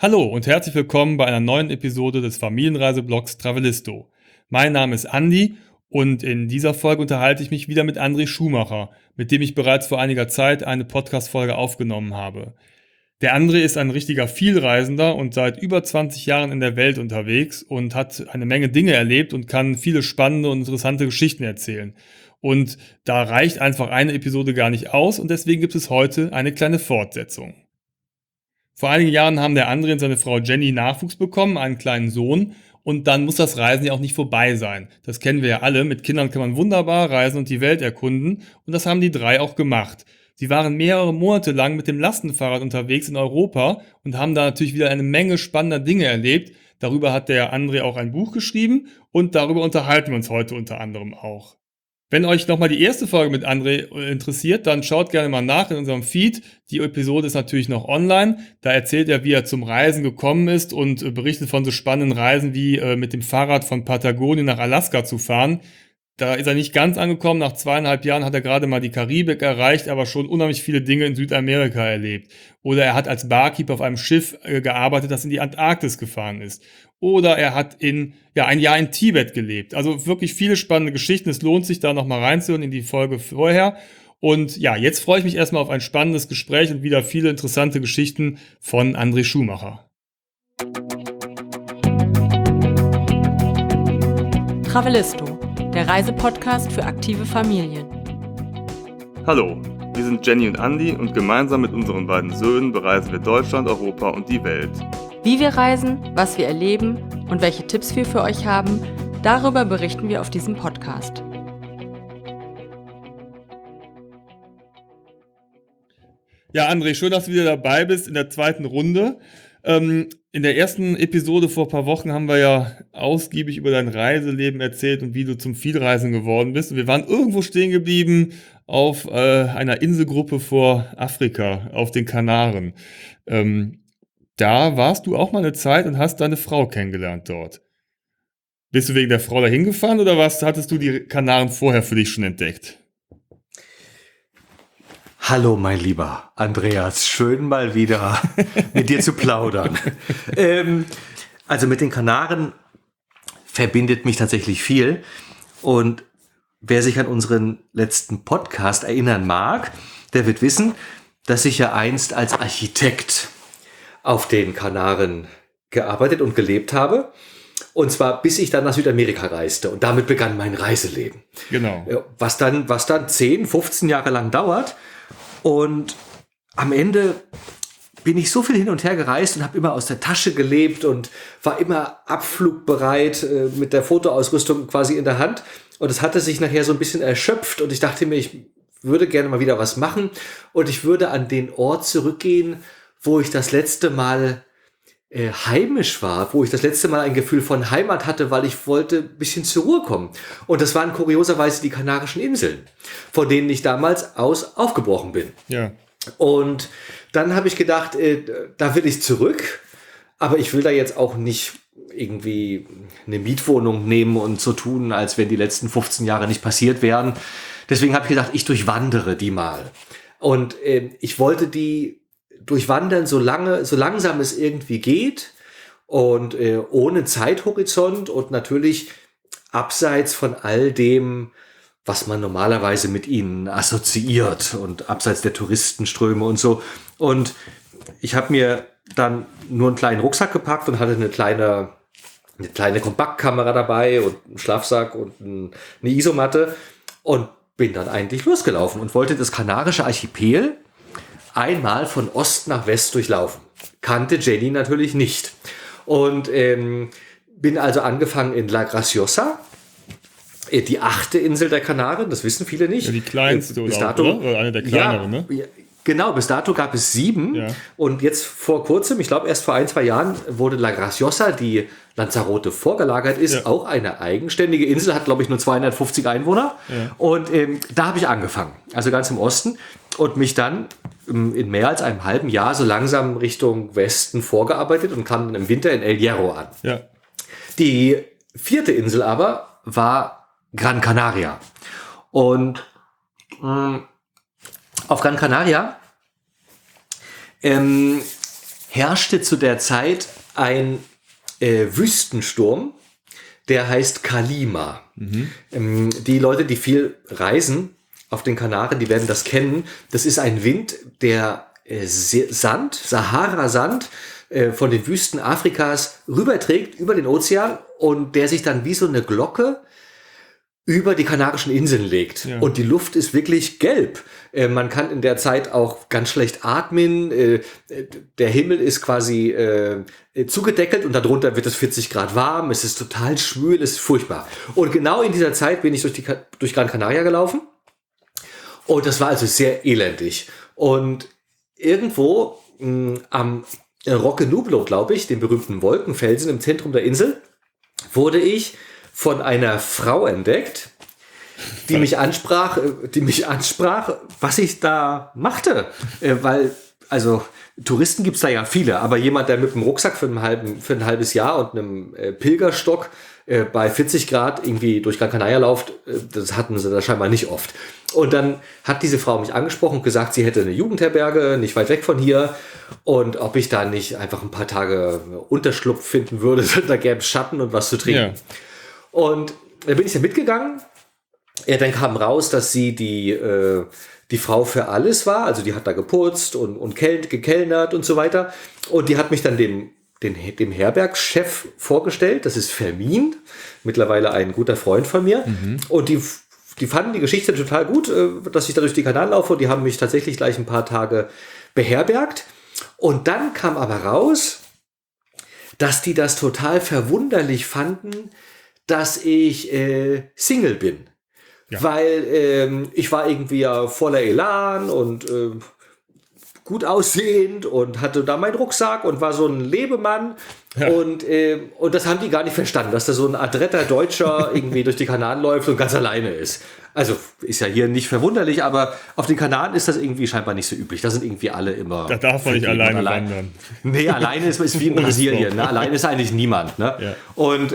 Hallo und herzlich willkommen bei einer neuen Episode des Familienreiseblogs Travelisto. Mein Name ist Andi und in dieser Folge unterhalte ich mich wieder mit André Schumacher, mit dem ich bereits vor einiger Zeit eine Podcast-Folge aufgenommen habe. Der André ist ein richtiger Vielreisender und seit über 20 Jahren in der Welt unterwegs und hat eine Menge Dinge erlebt und kann viele spannende und interessante Geschichten erzählen. Und da reicht einfach eine Episode gar nicht aus und deswegen gibt es heute eine kleine Fortsetzung. Vor einigen Jahren haben der André und seine Frau Jenny Nachwuchs bekommen, einen kleinen Sohn. Und dann muss das Reisen ja auch nicht vorbei sein. Das kennen wir ja alle. Mit Kindern kann man wunderbar reisen und die Welt erkunden. Und das haben die drei auch gemacht. Sie waren mehrere Monate lang mit dem Lastenfahrrad unterwegs in Europa und haben da natürlich wieder eine Menge spannender Dinge erlebt. Darüber hat der André auch ein Buch geschrieben und darüber unterhalten wir uns heute unter anderem auch. Wenn euch nochmal die erste Folge mit André interessiert, dann schaut gerne mal nach in unserem Feed. Die Episode ist natürlich noch online. Da erzählt er, wie er zum Reisen gekommen ist und berichtet von so spannenden Reisen wie mit dem Fahrrad von Patagonien nach Alaska zu fahren. Da ist er nicht ganz angekommen. Nach 2,5 Jahren hat er gerade mal die Karibik erreicht, aber schon unheimlich viele Dinge in Südamerika erlebt. Oder er hat als Barkeeper auf einem Schiff gearbeitet, das in die Antarktis gefahren ist. Oder er hat ein Jahr in Tibet gelebt. Also wirklich viele spannende Geschichten. Es lohnt sich da nochmal reinzuhören in die Folge vorher. Und ja, jetzt freue ich mich erstmal auf ein spannendes Gespräch und wieder viele interessante Geschichten von André Schumacher. Travelisto, der Reisepodcast für aktive Familien. Hallo, wir sind Jenny und Andi und gemeinsam mit unseren beiden Söhnen bereisen wir Deutschland, Europa und die Welt. Wie wir reisen, was wir erleben und welche Tipps wir für euch haben, darüber berichten wir auf diesem Podcast. Ja, André, schön, dass du wieder dabei bist in der zweiten Runde. In der ersten Episode vor ein paar Wochen haben wir ja ausgiebig über dein Reiseleben erzählt und wie du zum Vielreisen geworden bist. Und wir waren irgendwo stehen geblieben auf einer Inselgruppe vor Afrika, auf den Kanaren. Da warst du auch mal eine Zeit und hast deine Frau kennengelernt dort. Bist du wegen der Frau dahin gefahren oder hattest du die Kanaren vorher für dich schon entdeckt? Hallo, mein lieber Andreas, schön mal wieder mit dir zu plaudern. Also mit den Kanaren verbindet mich tatsächlich viel. Und wer sich an unseren letzten Podcast erinnern mag, der wird wissen, dass ich ja einst als Architekt auf den Kanaren gearbeitet und gelebt habe. Und zwar bis ich dann nach Südamerika reiste. Und damit begann mein Reiseleben. Genau. Was dann 10, 15 Jahre lang dauert. Und am Ende bin ich so viel hin und her gereist und habe immer aus der Tasche gelebt und war immer abflugbereit mit der Fotoausrüstung quasi in der Hand. Und es hatte sich nachher so ein bisschen erschöpft und ich dachte mir, ich würde gerne mal wieder was machen und ich würde an den Ort zurückgehen, wo ich das letzte Mal heimisch war, wo ich das letzte Mal ein Gefühl von Heimat hatte, weil ich wollte ein bisschen zur Ruhe kommen. Und das waren kurioserweise die Kanarischen Inseln, von denen ich damals aus aufgebrochen bin. Ja. Und dann habe ich gedacht, da will ich zurück, aber ich will da jetzt auch nicht irgendwie eine Mietwohnung nehmen und so tun, als wenn die letzten 15 Jahre nicht passiert wären. Deswegen habe ich gedacht, ich durchwandere die mal. Und ich wollte die durchwandern, so langsam es irgendwie geht und ohne Zeithorizont und natürlich abseits von all dem, was man normalerweise mit ihnen assoziiert und abseits der Touristenströme und so. Und ich habe mir dann nur einen kleinen Rucksack gepackt und hatte eine kleine Kompaktkamera dabei und einen Schlafsack und eine Isomatte und bin dann eigentlich losgelaufen und wollte das Kanarische Archipel einmal von Ost nach West durchlaufen. Kannte Jenny natürlich nicht. Und bin also angefangen in La Graciosa, die 8. Insel der Kanaren, das wissen viele nicht. Ja, die kleinste bis dato, oder eine der kleineren, ja, ne? Ja, genau, bis dato gab es 7. Ja. Und jetzt vor kurzem, ich glaube erst vor 1-2 Jahren, wurde La Graciosa, die Lanzarote vorgelagert ist, ja, auch eine eigenständige Insel, hat glaube ich nur 250 Einwohner. Ja. Und da habe ich angefangen, also ganz im Osten. Und mich dann in mehr als einem halben Jahr so langsam Richtung Westen vorgearbeitet und kam dann im Winter in El Hierro an. Ja. Die 4. Insel aber war Gran Canaria. Und auf Gran Canaria herrschte zu der Zeit ein Wüstensturm, der heißt Kalima. Die Leute, die viel reisen auf den Kanaren, die werden das kennen. Das ist ein Wind, der Sand, Sahara-Sand, von den Wüsten Afrikas rüberträgt über den Ozean und der sich dann wie so eine Glocke über die Kanarischen Inseln legt. Ja. Und die Luft ist wirklich gelb. Man kann in der Zeit auch ganz schlecht atmen. Der Himmel ist quasi zugedeckelt und darunter wird es 40 Grad warm. Es ist total schwül, es ist furchtbar. Und genau in dieser Zeit bin ich durch Gran Canaria gelaufen. Und das war also sehr elendig. Und irgendwo am Roque Nublo, glaube ich, dem berühmten Wolkenfelsen im Zentrum der Insel, wurde ich von einer Frau entdeckt, die mich ansprach, was ich da machte. Weil, also Touristen gibt's da ja viele, aber jemand, der mit einem Rucksack für ein halbes Jahr und einem Pilgerstock bei 40 Grad irgendwie durch Gran Canaria läuft, das hatten sie da scheinbar nicht oft. Und dann hat diese Frau mich angesprochen und gesagt, sie hätte eine Jugendherberge nicht weit weg von hier und ob ich da nicht einfach ein paar Tage Unterschlupf finden würde, da gäbe es Schatten und was zu trinken. Ja. Und da bin ich dann mitgegangen. Ja, dann kam raus, dass sie die Frau für alles war. Also die hat da geputzt und gekellnert und so weiter. Und die hat mich dann dem Herbergschef vorgestellt. Das ist Fermin, mittlerweile ein guter Freund von mir. Und die fanden die Geschichte total gut, dass ich da durch die Kanal laufe. Und die haben mich tatsächlich gleich ein paar Tage beherbergt. Und dann kam aber raus, dass die das total verwunderlich fanden, dass ich Single bin. Ja. Weil ich war irgendwie ja voller Elan und gut aussehend und hatte da meinen Rucksack und war so ein Lebemann. Ja. Und das haben die gar nicht verstanden, dass da so ein adretter Deutscher irgendwie durch die Kanaren läuft und ganz alleine ist. Also ist ja hier nicht verwunderlich, aber auf den Kanaren ist das irgendwie scheinbar nicht so üblich. Da sind irgendwie alle immer... Da darf man nicht alleine wandern. Nee, alleine ist wie in Brasilien. Ne? Alleine ist eigentlich niemand. Ne? Ja. Und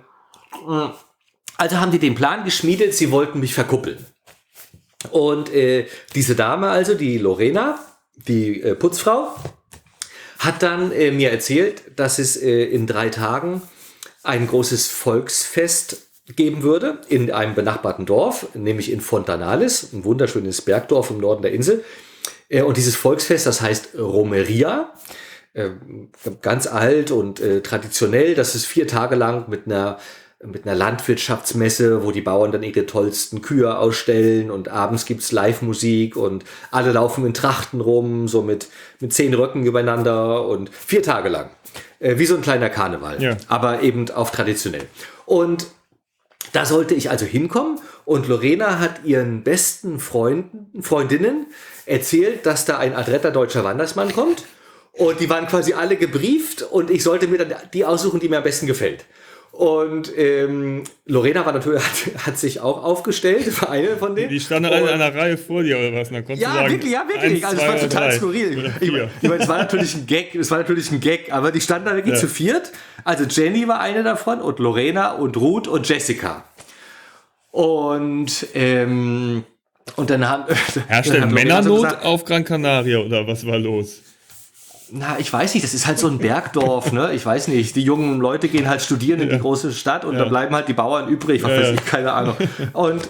also haben die den Plan geschmiedet, sie wollten mich verkuppeln. Und diese Dame also, die Lorena, die Putzfrau, hat dann mir erzählt, dass es in 3 Tagen ein großes Volksfest geben würde in einem benachbarten Dorf, nämlich in Fontanales, ein wunderschönes Bergdorf im Norden der Insel. Und dieses Volksfest, das heißt Romeria, ganz alt und traditionell. Das ist 4 Tage lang mit einer Landwirtschaftsmesse, wo die Bauern dann ihre tollsten Kühe ausstellen und abends gibt's Live-Musik und alle laufen in Trachten rum, so mit 10 Röcken übereinander und 4 Tage lang. Wie so ein kleiner Karneval, ja. Aber eben auch traditionell. Und da sollte ich also hinkommen und Lorena hat ihren besten Freundinnen erzählt, dass da ein adretter deutscher Wandersmann kommt und die waren quasi alle gebrieft und ich sollte mir dann die aussuchen, die mir am besten gefällt. Und Lorena war natürlich, hat sich auch aufgestellt, war eine von denen. Die standen alle in einer Reihe vor dir oder was? Und dann konntest du sagen, wirklich. 1, also es war total skurril. Ich meine, es war natürlich ein Gag, aber die standen da wirklich zu viert. Also Jenny war eine davon und Lorena und Ruth und Jessica. Und dann haben... Herrschte Männernot auf Gran Canaria oder was war los? Na, ich weiß nicht, das ist halt so ein Bergdorf, ne? Ich weiß nicht, die jungen Leute gehen halt studieren in die große Stadt und da bleiben halt die Bauern übrig, was weiß ich, keine Ahnung. Und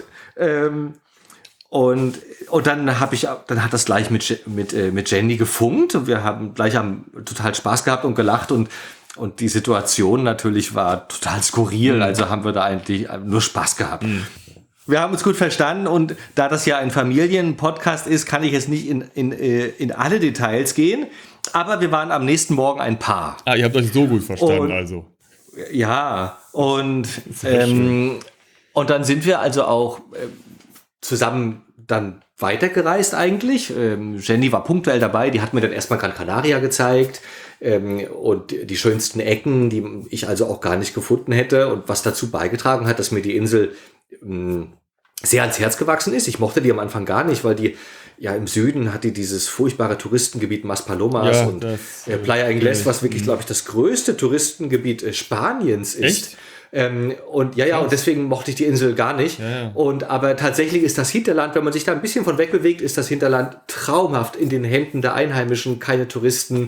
dann hat das gleich mit Jenny gefunkt und wir haben total Spaß gehabt und gelacht und die Situation natürlich war total skurril, also haben wir da eigentlich nur Spaß gehabt. Wir haben uns gut verstanden und da das ja ein Familienpodcast ist, kann ich jetzt nicht in alle Details gehen. Aber wir waren am nächsten Morgen ein Paar. Ah, ihr habt euch so gut verstanden, also. Ja, und dann sind wir also auch zusammen dann weitergereist eigentlich. Jenny war punktuell dabei, die hat mir dann erstmal Gran Canaria gezeigt und die schönsten Ecken, die ich also auch gar nicht gefunden hätte und was dazu beigetragen hat, dass mir die Insel sehr ans Herz gewachsen ist. Ich mochte die am Anfang gar nicht, weil die ja im Süden hat die dieses furchtbare Touristengebiet Maspalomas und Playa Inglés, was wirklich, glaube ich, das größte Touristengebiet Spaniens ist. Echt? Und deswegen mochte ich die Insel gar nicht. Ja. Aber tatsächlich ist das Hinterland, wenn man sich da ein bisschen von weg bewegt, ist das Hinterland traumhaft in den Händen der Einheimischen, keine Touristen.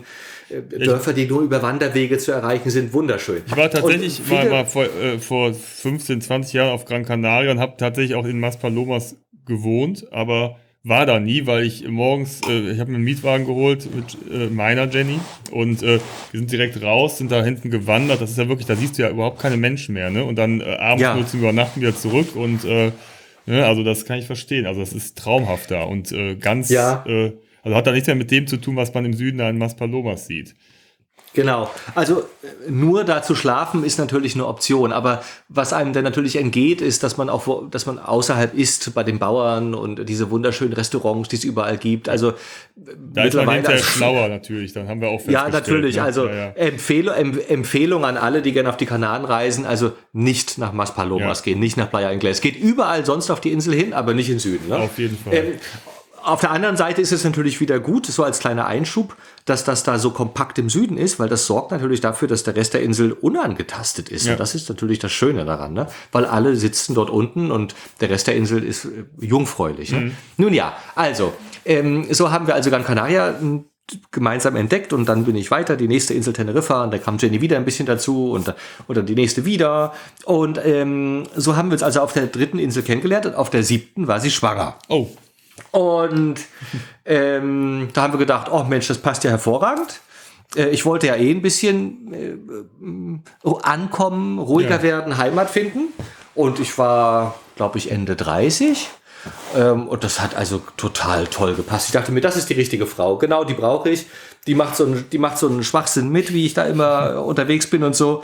Dörfer, die nur über Wanderwege zu erreichen sind, wunderschön. Ich war tatsächlich mal vor 15, 20 Jahren auf Gran Canaria und habe tatsächlich auch in Maspalomas gewohnt, aber war da nie, weil ich morgens, ich habe mir einen Mietwagen geholt mit meiner Jenny und wir sind direkt raus, sind da hinten gewandert. Das ist ja wirklich, da siehst du ja überhaupt keine Menschen mehr, ne? Und dann abends nur zum Übernachten wieder zurück und also das kann ich verstehen. Also das ist traumhaft da und also hat da nichts mehr mit dem zu tun, was man im Süden da in Maspalomas sieht. Genau, also nur da zu schlafen ist natürlich eine Option, aber was einem dann natürlich entgeht, ist, dass man außerhalb isst bei den Bauern und diese wunderschönen Restaurants, die es überall gibt. Also da ist man hinterher schlauer natürlich, dann haben wir auch festgestellt. Ja, natürlich, ne? also Empfehlung an alle, die gerne auf die Kanaren reisen, also nicht nach Maspalomas gehen, nicht nach Playa Inglés. Geht überall sonst auf die Insel hin, aber nicht in Süden. Ne? Auf jeden Fall. Auf der anderen Seite ist es natürlich wieder gut, so als kleiner Einschub, dass das da so kompakt im Süden ist, weil das sorgt natürlich dafür, dass der Rest der Insel unangetastet ist. Ja. Und das ist natürlich das Schöne daran, ne? Weil alle sitzen dort unten und der Rest der Insel ist jungfräulich. Ne? Nun ja, also, so haben wir also Gran Canaria gemeinsam entdeckt und dann bin ich weiter, die nächste Insel Teneriffa und da kam Jenny wieder ein bisschen dazu und dann die nächste wieder und so haben wir uns also auf der 3. Insel kennengelernt und auf der 7. war sie schwanger. Oh. Und da haben wir gedacht, oh Mensch, das passt ja hervorragend. Ich wollte ja ein bisschen ankommen, ruhiger werden, Heimat finden. Und ich war, glaube ich, Ende 30. Und das hat also total toll gepasst. Ich dachte mir, das ist die richtige Frau. Genau, die brauche ich. Die macht so einen Schwachsinn mit, wie ich da immer unterwegs bin und so.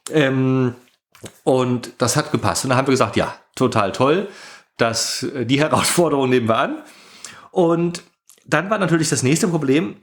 Und das hat gepasst. Und dann haben wir gesagt, ja, total toll. Die Herausforderung nehmen wir an. Und dann war natürlich das nächste Problem,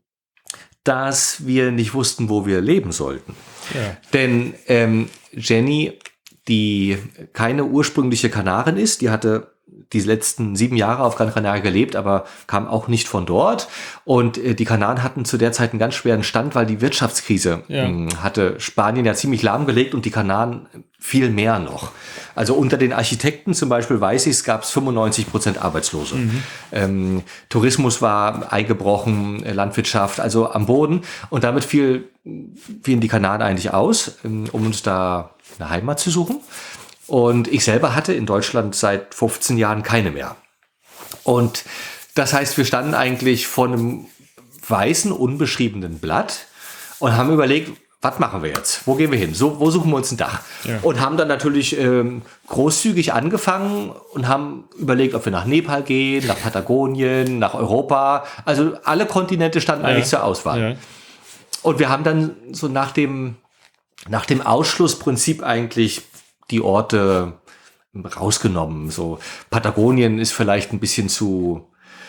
dass wir nicht wussten, wo wir leben sollten. Ja. Denn Jenny, die keine ursprüngliche Kanarin ist, die hatte die letzten 7 Jahre auf Gran Canaria gelebt, aber kam auch nicht von dort. Und die Kanaren hatten zu der Zeit einen ganz schweren Stand, weil die Wirtschaftskrise hatte Spanien ja ziemlich lahmgelegt und die Kanaren viel mehr noch. Also unter den Architekten zum Beispiel weiß ich, es gab 95% Arbeitslose. Tourismus war eingebrochen, Landwirtschaft, also am Boden. Und damit fielen die Kanaren eigentlich aus, um uns da eine Heimat zu suchen. Und ich selber hatte in Deutschland seit 15 Jahren keine mehr. Und das heißt, wir standen eigentlich vor einem weißen, unbeschriebenen Blatt und haben überlegt, was machen wir jetzt? Wo gehen wir hin? Wo suchen wir uns ein Dach? Ja. Und haben dann natürlich großzügig angefangen und haben überlegt, ob wir nach Nepal gehen, nach Patagonien, nach Europa. Also alle Kontinente standen eigentlich zur Auswahl. Ja. Und wir haben dann so nach dem Ausschlussprinzip eigentlich die Orte rausgenommen. So Patagonien ist vielleicht ein bisschen zu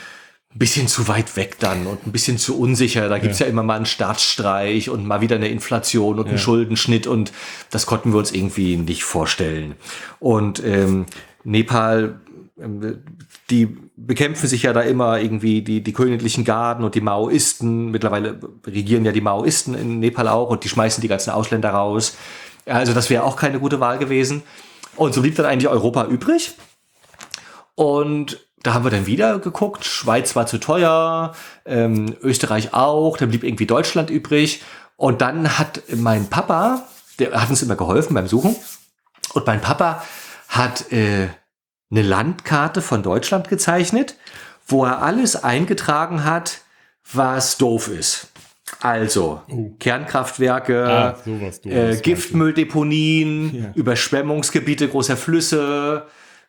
weit weg dann und ein bisschen zu unsicher. Da gibt's ja immer mal einen Staatsstreich und mal wieder eine Inflation und einen Schuldenschnitt und das konnten wir uns irgendwie nicht vorstellen. Und Nepal, die bekämpfen sich ja da immer irgendwie die königlichen Garden und die Maoisten. Mittlerweile regieren ja die Maoisten in Nepal auch und die schmeißen die ganzen Ausländer raus. Also das wäre auch keine gute Wahl gewesen. Und so blieb dann eigentlich Europa übrig. Und da haben wir dann wieder geguckt. Schweiz war zu teuer, Österreich auch. Dann blieb irgendwie Deutschland übrig. Und dann hat mein Papa, der hat uns immer geholfen beim Suchen. Und mein Papa hat eine Landkarte von Deutschland gezeichnet, wo er alles eingetragen hat, was doof ist. Also Kernkraftwerke, Giftmülldeponien, Überschwemmungsgebiete großer Flüsse,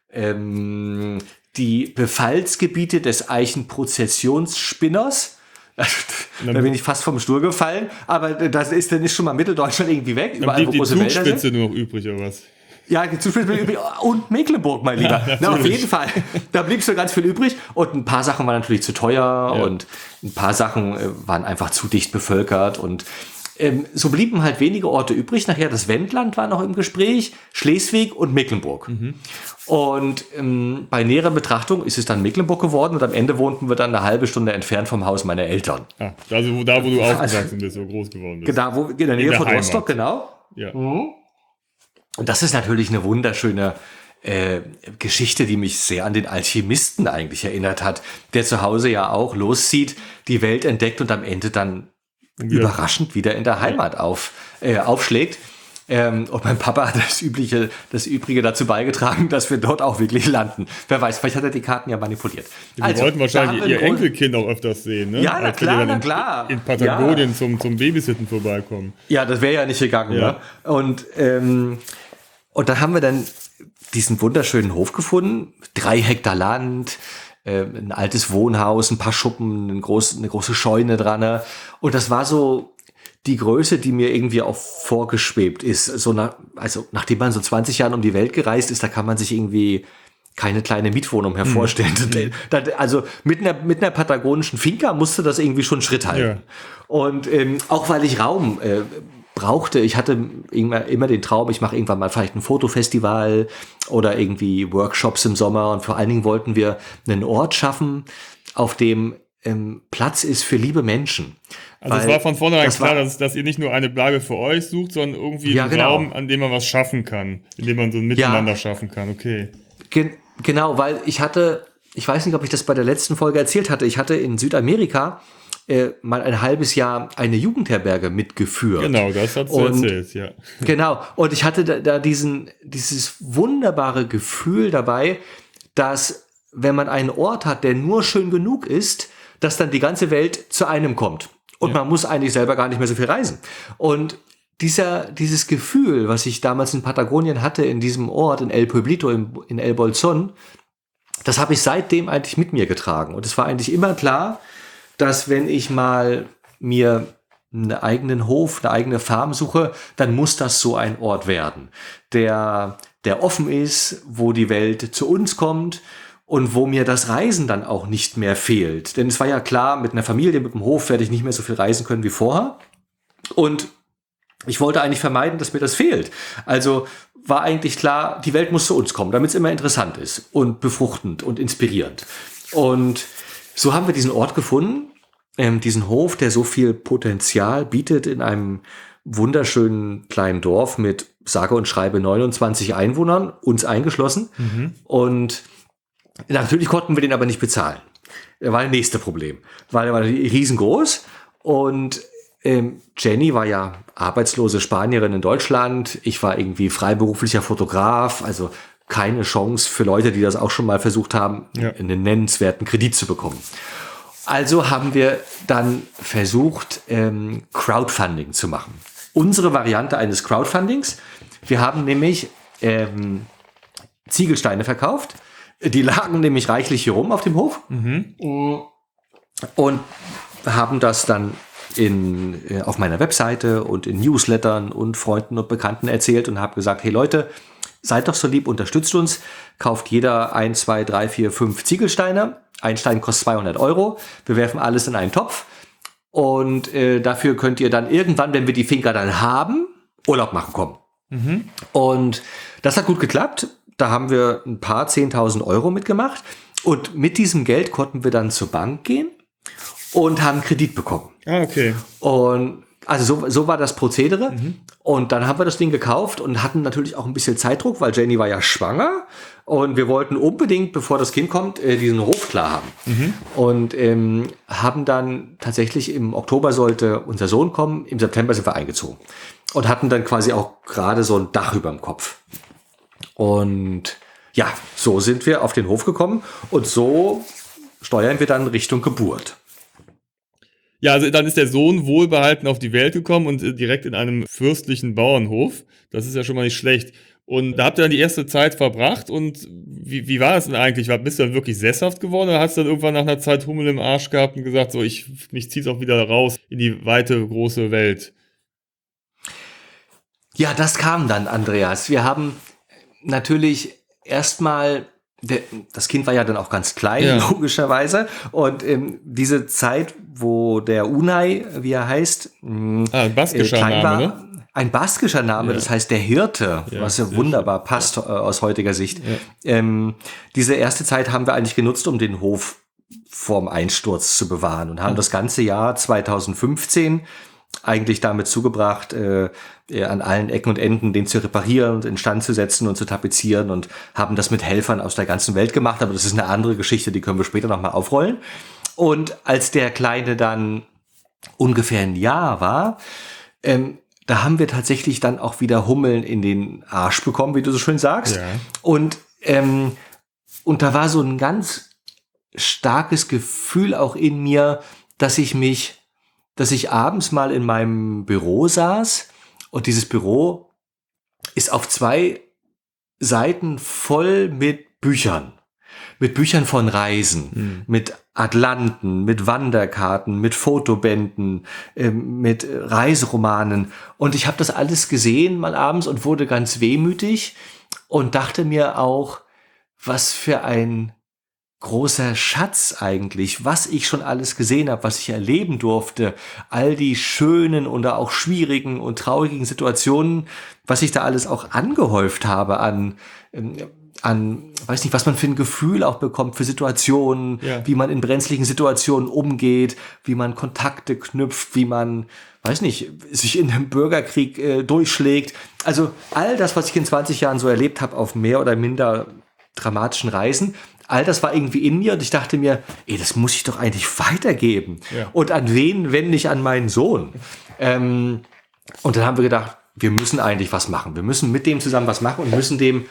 die Befallsgebiete des Eichenprozessionsspinners. Da bin ich fast vom Stuhl gefallen, aber das ist dann schon mal Mitteldeutschland irgendwie weg. Dann blieb die Zugspitze nur noch übrig, oder was? Ja, die Zugspitze übrig und Mecklenburg, mein Lieber. Ja, auf jeden Fall. Da blieb so ganz viel übrig und ein paar Sachen waren natürlich zu teuer und ein paar Sachen waren einfach zu dicht bevölkert und so blieben halt wenige Orte übrig. Nachher das Wendland war noch im Gespräch, Schleswig und Mecklenburg. Und bei näherer Betrachtung ist es dann Mecklenburg geworden und am Ende wohnten wir dann eine halbe Stunde entfernt vom Haus meiner Eltern. Also da, wo du aufgewachsen bist, so groß geworden bist. Genau, in der Nähe von Rostock, genau. Ja. Und das ist natürlich eine wunderschöne Geschichte, die mich sehr an den Alchemisten eigentlich erinnert hat, der zu Hause ja auch loszieht, die Welt entdeckt und am Ende dann überraschend wieder in der Heimat aufschlägt. Und mein Papa hat das Übrige dazu beigetragen, dass wir dort auch wirklich landen. Wer weiß, vielleicht hat er die Karten ja manipuliert. Wir wollten wahrscheinlich ihr Enkelkind auch öfters sehen, ne? Ja, na klar. In Patagonien zum Babysitten vorbeikommen. Ja, das wäre ja nicht gegangen. Ja. Ne? Und da haben wir dann diesen wunderschönen Hof gefunden. 3 Hektar Land, ein altes Wohnhaus, ein paar Schuppen, eine große Scheune dran. Ne? Und das war so die Größe, die mir irgendwie auch vorgeschwebt ist. Nachdem man so 20 Jahren um die Welt gereist ist, da kann man sich irgendwie keine kleine Mietwohnung mehr vorstellen. Also mit einer patagonischen Finca musste das irgendwie schon Schritt halten. Ja. Und auch weil ich Raum brauchte, ich hatte immer den Traum, ich mache irgendwann mal vielleicht ein Fotofestival oder irgendwie Workshops im Sommer, und vor allen Dingen wollten wir einen Ort schaffen, auf dem Platz ist für liebe Menschen. Also es war von vornherein klar, dass ihr nicht nur eine Bleibe für euch sucht, sondern irgendwie einen Raum, an dem man was schaffen kann, in dem man so ein Miteinander schaffen kann. Okay. Genau, weil ich weiß nicht, ob ich das bei der letzten Folge erzählt hatte, ich hatte in Südamerika mal ein halbes Jahr eine Jugendherberge mitgeführt. Genau, das hast du erzählt, ja. Genau, und ich hatte da dieses wunderbare Gefühl dabei, dass wenn man einen Ort hat, der nur schön genug ist, dass dann die ganze Welt zu einem kommt. Und man muss eigentlich selber gar nicht mehr so viel reisen. Und dieses Gefühl, was ich damals in Patagonien hatte, in diesem Ort, in El Pueblito, in El Bolson, das habe ich seitdem eigentlich mit mir getragen. Und es war eigentlich immer klar, dass wenn ich mal mir einen eigenen Hof, eine eigene Farm suche, dann muss das so ein Ort werden, der offen ist, wo die Welt zu uns kommt und wo mir das Reisen dann auch nicht mehr fehlt. Denn es war ja klar, mit einer Familie, mit dem Hof werde ich nicht mehr so viel reisen können wie vorher. Und ich wollte eigentlich vermeiden, dass mir das fehlt. Also war eigentlich klar, die Welt muss zu uns kommen, damit es immer interessant ist und befruchtend und inspirierend. Und so haben wir diesen Ort gefunden, diesen Hof, der so viel Potenzial bietet in einem wunderschönen kleinen Dorf mit sage und schreibe 29 Einwohnern, uns eingeschlossen. Und natürlich konnten wir den aber nicht bezahlen. Das war das nächste Problem, weil er war riesengroß und Jenny war ja arbeitslose Spanierin in Deutschland. Ich war irgendwie freiberuflicher Fotograf, also keine Chance für Leute, die das auch schon mal versucht haben, einen nennenswerten Kredit zu bekommen. Also haben wir dann versucht, Crowdfunding zu machen. Unsere Variante eines Crowdfundings. Wir haben nämlich Ziegelsteine verkauft. Die lagen nämlich reichlich hier rum auf dem Hof. Und haben das dann auf meiner Webseite und in Newslettern und Freunden und Bekannten erzählt und habe gesagt, hey Leute, seid doch so lieb, unterstützt uns, kauft jeder 1, 2, 3, 4, 5 Ziegelsteine. Ein Stein kostet 200 €. Wir werfen alles in einen Topf und dafür könnt ihr dann irgendwann, wenn wir die Finca dann haben, Urlaub machen kommen. Und das hat gut geklappt. Da haben wir ein paar 10.000 € mitgemacht und mit diesem Geld konnten wir dann zur Bank gehen und haben Kredit bekommen. Ah, okay. Und also so war das Prozedere. Und dann haben wir das Ding gekauft und hatten natürlich auch ein bisschen Zeitdruck, weil Jenny war ja schwanger und wir wollten unbedingt, bevor das Kind kommt, diesen Hof klar haben. Und haben dann tatsächlich im Oktober sollte unser Sohn kommen, im September sind wir eingezogen und hatten dann quasi auch gerade so ein Dach über dem Kopf. Und ja, so sind wir auf den Hof gekommen und so steuern wir dann Richtung Geburt. Ja, also dann ist der Sohn wohlbehalten auf die Welt gekommen und direkt in einem fürstlichen Bauernhof. Das ist ja schon mal nicht schlecht. Und da habt ihr dann die erste Zeit verbracht und wie war das denn eigentlich? Bist du dann wirklich sesshaft geworden oder hast du dann irgendwann nach einer Zeit Hummel im Arsch gehabt und gesagt, so mich zieht's auch wieder raus in die weite, große Welt? Ja, das kam dann, Andreas. Wir haben natürlich erstmal, das Kind war ja dann auch ganz klein, logischerweise. Und diese Zeit, wo der Unai, wie er heißt, ein baskischer Name, war, ne? Ein baskischer Name, das heißt der Hirte, was ja wunderbar passt aus heutiger Sicht. Diese erste Zeit haben wir eigentlich genutzt, um den Hof vorm Einsturz zu bewahren und haben das ganze Jahr 2015 eigentlich damit zugebracht, an allen Ecken und Enden den zu reparieren und instand zu setzen und zu tapezieren und haben das mit Helfern aus der ganzen Welt gemacht. Aber das ist eine andere Geschichte, die können wir später nochmal aufrollen. Und als der Kleine dann ungefähr ein Jahr war, da haben wir tatsächlich dann auch wieder Hummeln in den Arsch bekommen, wie du so schön sagst. Ja. Und da war so ein ganz starkes Gefühl auch in mir, dass ich abends mal in meinem Büro saß und dieses Büro ist auf 2 Seiten voll mit Büchern. Mit Büchern von Reisen, mit Atlanten, mit Wanderkarten, mit Fotobänden, mit Reiseromanen. Und ich habe das alles gesehen mal abends und wurde ganz wehmütig und dachte mir auch, was für ein großer Schatz eigentlich, was ich schon alles gesehen habe, was ich erleben durfte, all die schönen oder auch schwierigen und traurigen Situationen, was ich da alles auch angehäuft habe an, weiß nicht, was man für ein Gefühl auch bekommt für Situationen, wie man in brenzligen Situationen umgeht, wie man Kontakte knüpft, wie man, weiß nicht, sich in einem Bürgerkrieg durchschlägt. Also all das, was ich in 20 Jahren so erlebt habe auf mehr oder minder dramatischen Reisen, all das war irgendwie in mir und ich dachte mir, das muss ich doch eigentlich weitergeben. Ja. Und an wen, wenn nicht an meinen Sohn? Und dann haben wir gedacht, wir müssen eigentlich was machen. Wir müssen mit dem zusammen was machen und müssen dem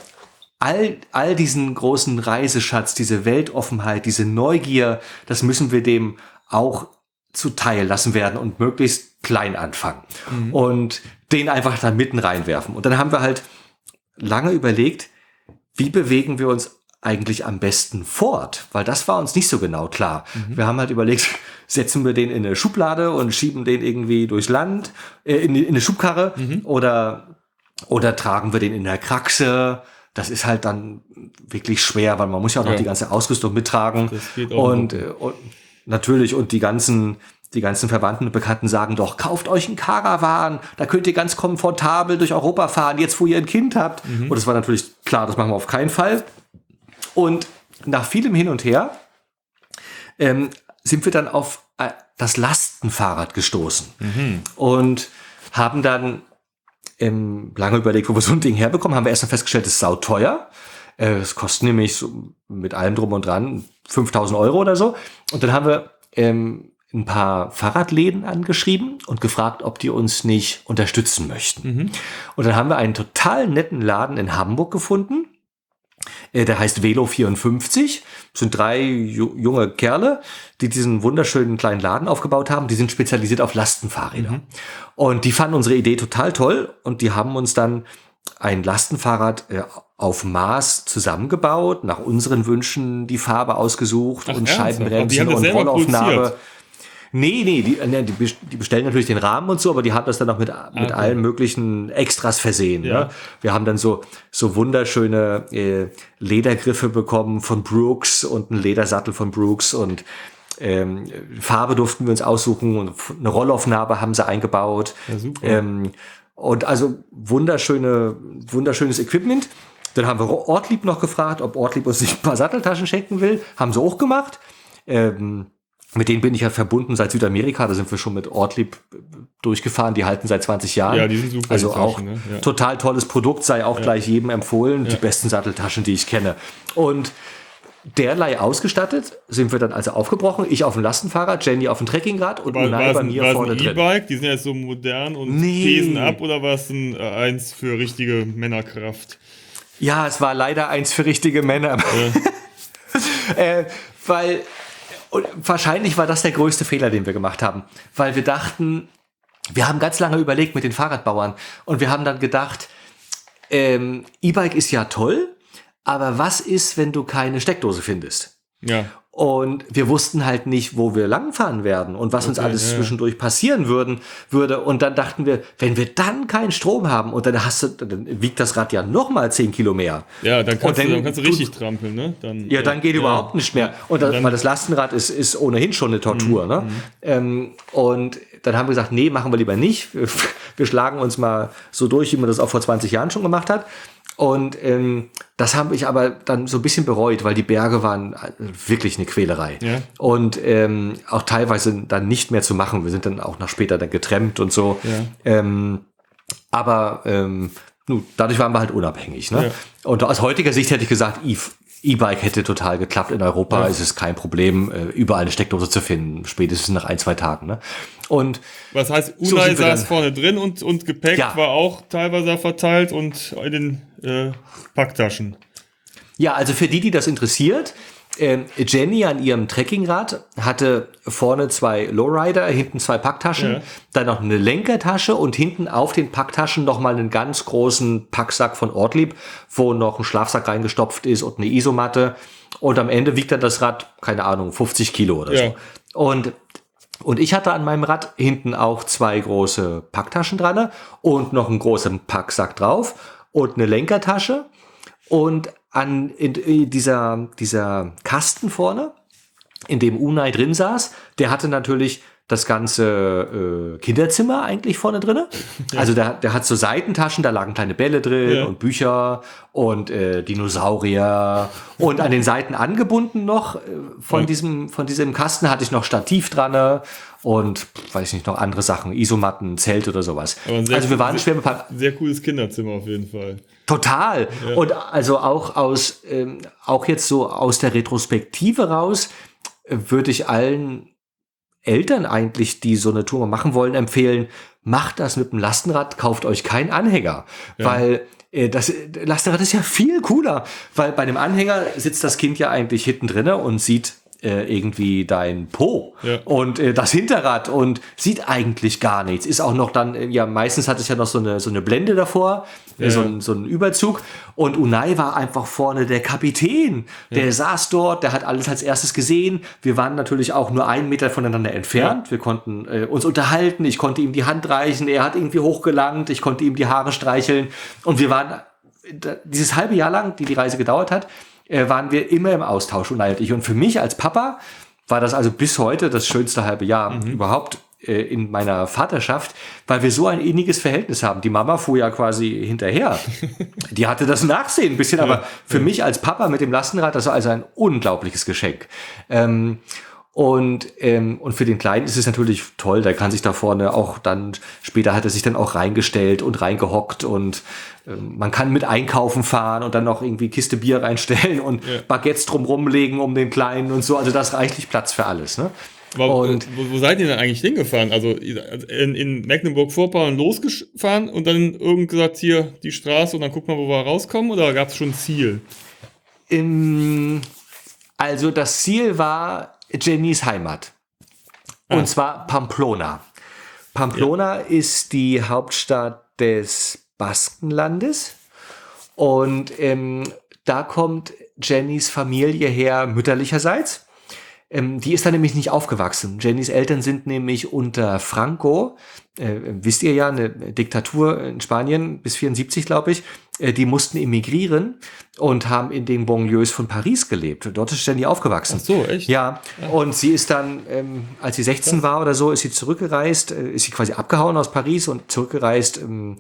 all diesen großen Reiseschatz, diese Weltoffenheit, diese Neugier, das müssen wir dem auch zuteil lassen werden und möglichst klein anfangen. Und den einfach da mitten reinwerfen. Und dann haben wir halt lange überlegt, wie bewegen wir uns eigentlich am besten fort? Weil das war uns nicht so genau klar. Wir haben halt überlegt, setzen wir den in eine Schublade und schieben den irgendwie durchs Land, in eine Schubkarre oder tragen wir den in der Kraxe. Das ist halt dann wirklich schwer, weil man muss ja auch noch die ganze Ausrüstung mittragen. Das geht auch und natürlich, und die ganzen Verwandten und Bekannten sagen doch, kauft euch einen Caravan, da könnt ihr ganz komfortabel durch Europa fahren, jetzt wo ihr ein Kind habt. Und das war natürlich klar, das machen wir auf keinen Fall. Und nach vielem Hin und Her sind wir dann auf das Lastenfahrrad gestoßen und haben dann lange überlegt, wo wir so ein Ding herbekommen, haben wir erst mal festgestellt, das ist sauteuer. Es kostet nämlich so mit allem drum und dran 5.000 € oder so. Und dann haben wir ein paar Fahrradläden angeschrieben und gefragt, ob die uns nicht unterstützen möchten. Und dann haben wir einen total netten Laden in Hamburg gefunden. Der heißt Velo54. Das sind 3 junge Kerle, die diesen wunderschönen kleinen Laden aufgebaut haben. Die sind spezialisiert auf Lastenfahrräder. Und die fanden unsere Idee total toll und die haben uns dann ein Lastenfahrrad auf Maß zusammengebaut, nach unseren Wünschen die Farbe ausgesucht und Scheibenbremsen und Rollaufnahme. Nee, die bestellen natürlich den Rahmen und so, aber die haben das dann auch mit allen möglichen Extras versehen. Ja. Ne? Wir haben dann so wunderschöne Ledergriffe bekommen von Brooks und einen Ledersattel von Brooks und Farbe durften wir uns aussuchen und eine Rollaufnahme haben sie eingebaut. Ja, super. Und also wunderschönes Equipment. Dann haben wir Ortlieb noch gefragt, ob Ortlieb uns nicht ein paar Satteltaschen schenken will. Haben sie auch gemacht. Mit denen bin ich ja verbunden seit Südamerika. Da sind wir schon mit Ortlieb durchgefahren. Die halten seit 20 Jahren. Ja, die sind super. Also auch Taschen, ne? Ja. Total tolles Produkt, sei auch gleich jedem empfohlen. Ja. Die besten Satteltaschen, die ich kenne. Und derlei ausgestattet sind wir dann also aufgebrochen. Ich auf dem Lastenfahrrad, Jenny auf dem Trekkingrad und Unai bei mir vorne drin. E-Bike? Die sind ja jetzt so modern und pesen ab, oder war es eins für richtige Männerkraft? Ja, es war leider eins für richtige Männer. Ja. Und wahrscheinlich war das der größte Fehler, den wir gemacht haben. Weil wir dachten, wir haben ganz lange überlegt mit den Fahrradbauern und wir haben dann gedacht, E-Bike ist ja toll, aber was ist, wenn du keine Steckdose findest? Ja. Und wir wussten halt nicht, wo wir langfahren werden und was uns alles zwischendurch passieren würde. Und dann dachten wir, wenn wir dann keinen Strom haben und dann wiegt das Rad ja noch mal 10 Kilo mehr. Ja, dann kannst du richtig trampeln, ne? Dann geht überhaupt nicht mehr. Und weil das Lastenrad ist ohnehin schon eine Tortur, ne? Und dann haben wir gesagt, nee, machen wir lieber nicht. Wir schlagen uns mal so durch, wie man das auch vor 20 Jahren schon gemacht hat. Und das habe ich aber dann so ein bisschen bereut, weil die Berge waren wirklich eine Quälerei. Ja. Und auch teilweise dann nicht mehr zu machen. Wir sind dann auch noch später dann getrennt und so. Ja. Aber dadurch waren wir halt unabhängig. Ne? Ja. Und aus heutiger Sicht hätte ich gesagt, Yves, E-Bike hätte total geklappt. In Europa Ja. ist es kein Problem, überall eine Steckdose zu finden, spätestens nach 1-2 Tagen. Ne? Und Was heißt, So Unai sind wir saß dann- vorne drin und Gepäck Ja. war auch teilweise verteilt und in den Packtaschen. ja, also für die das interessiert, Jenny an ihrem Trekkingrad hatte vorne 2 Lowrider, hinten 2 Packtaschen, Ja. dann noch eine Lenkertasche und hinten auf den Packtaschen nochmal einen ganz großen Packsack von Ortlieb, wo noch ein Schlafsack reingestopft ist und eine Isomatte. Und am Ende wiegt dann das Rad, keine Ahnung, 50 Kilo oder Ja. so. Und ich hatte an meinem Rad hinten auch 2 große Packtaschen dran und noch einen großen Packsack drauf und eine Lenkertasche. Und in dieser Kasten vorne, in dem Unai drin saß, der hatte natürlich das ganze Kinderzimmer eigentlich vorne drinne. Also der hat so Seitentaschen, da lagen kleine Bälle drin Ja. und Bücher und Dinosaurier. Und an den Seiten angebunden noch von diesem Kasten hatte ich noch Stativ dran und, weiß ich nicht, noch andere Sachen, Isomatten, Zelt oder sowas. Aber ein sehr- Also wir waren schwer bepackt. Sehr cooles Kinderzimmer auf jeden Fall. Total. Und also auch jetzt so aus der Retrospektive raus, würde ich allen Eltern eigentlich, die so eine Tour mal machen wollen, empfehlen, macht das mit dem Lastenrad, kauft euch keinen Anhänger. Weil das Lastenrad ist ja viel cooler, weil bei dem Anhänger sitzt das Kind ja eigentlich hinten drinne und sieht irgendwie dein Po und das Hinterrad und sieht eigentlich gar nichts. Ist auch noch dann, meistens hat es ja noch so eine Blende davor, so ein Überzug. Und Unai war einfach vorne der Kapitän. Der saß dort, der hat alles als erstes gesehen. Wir waren natürlich auch nur 1 Meter voneinander entfernt. Wir konnten uns unterhalten. Ich konnte ihm die Hand reichen. Er hat irgendwie hochgelangt. Ich konnte ihm die Haare streicheln. Und wir waren dieses halbe Jahr lang, die Reise gedauert hat, waren wir immer im Austausch, Unai und ich. Und für mich als Papa war das also bis heute das schönste halbe Jahr überhaupt in meiner Vaterschaft, weil wir so ein inniges Verhältnis haben. Die Mama fuhr ja quasi hinterher. Die hatte das Nachsehen ein bisschen, aber für mich als Papa mit dem Lastenrad, das war also ein unglaubliches Geschenk. Und für den Kleinen ist es natürlich toll, der kann sich da vorne auch dann, später hat er sich dann auch reingestellt und reingehockt und man kann mit einkaufen fahren und dann noch irgendwie Kiste Bier reinstellen und Baguettes drumrum legen um den Kleinen und so. Also da ist reichlich Platz für alles, ne? Und wo seid ihr denn eigentlich hingefahren? Also in Mecklenburg-Vorpommern losgefahren und dann irgend gesagt, hier die Straße und dann guck mal, wo wir rauskommen? Oder gab es schon ein Ziel? Also das Ziel war Jennys Heimat. Und zwar Pamplona. Pamplona ist die Hauptstadt des Baskenlandes. Und da kommt Jennys Familie her mütterlicherseits. Die ist da nämlich nicht aufgewachsen. Jennys Eltern sind nämlich unter Franco, wisst ihr ja, eine Diktatur in Spanien bis 74, glaube ich. Die mussten emigrieren und haben in den Banlieues von Paris gelebt. Dort ist Jenny aufgewachsen. Ach so, echt? Ja, und sie ist dann, als sie 16 war oder so, ist sie zurückgereist, ist sie quasi abgehauen aus Paris und zurückgereist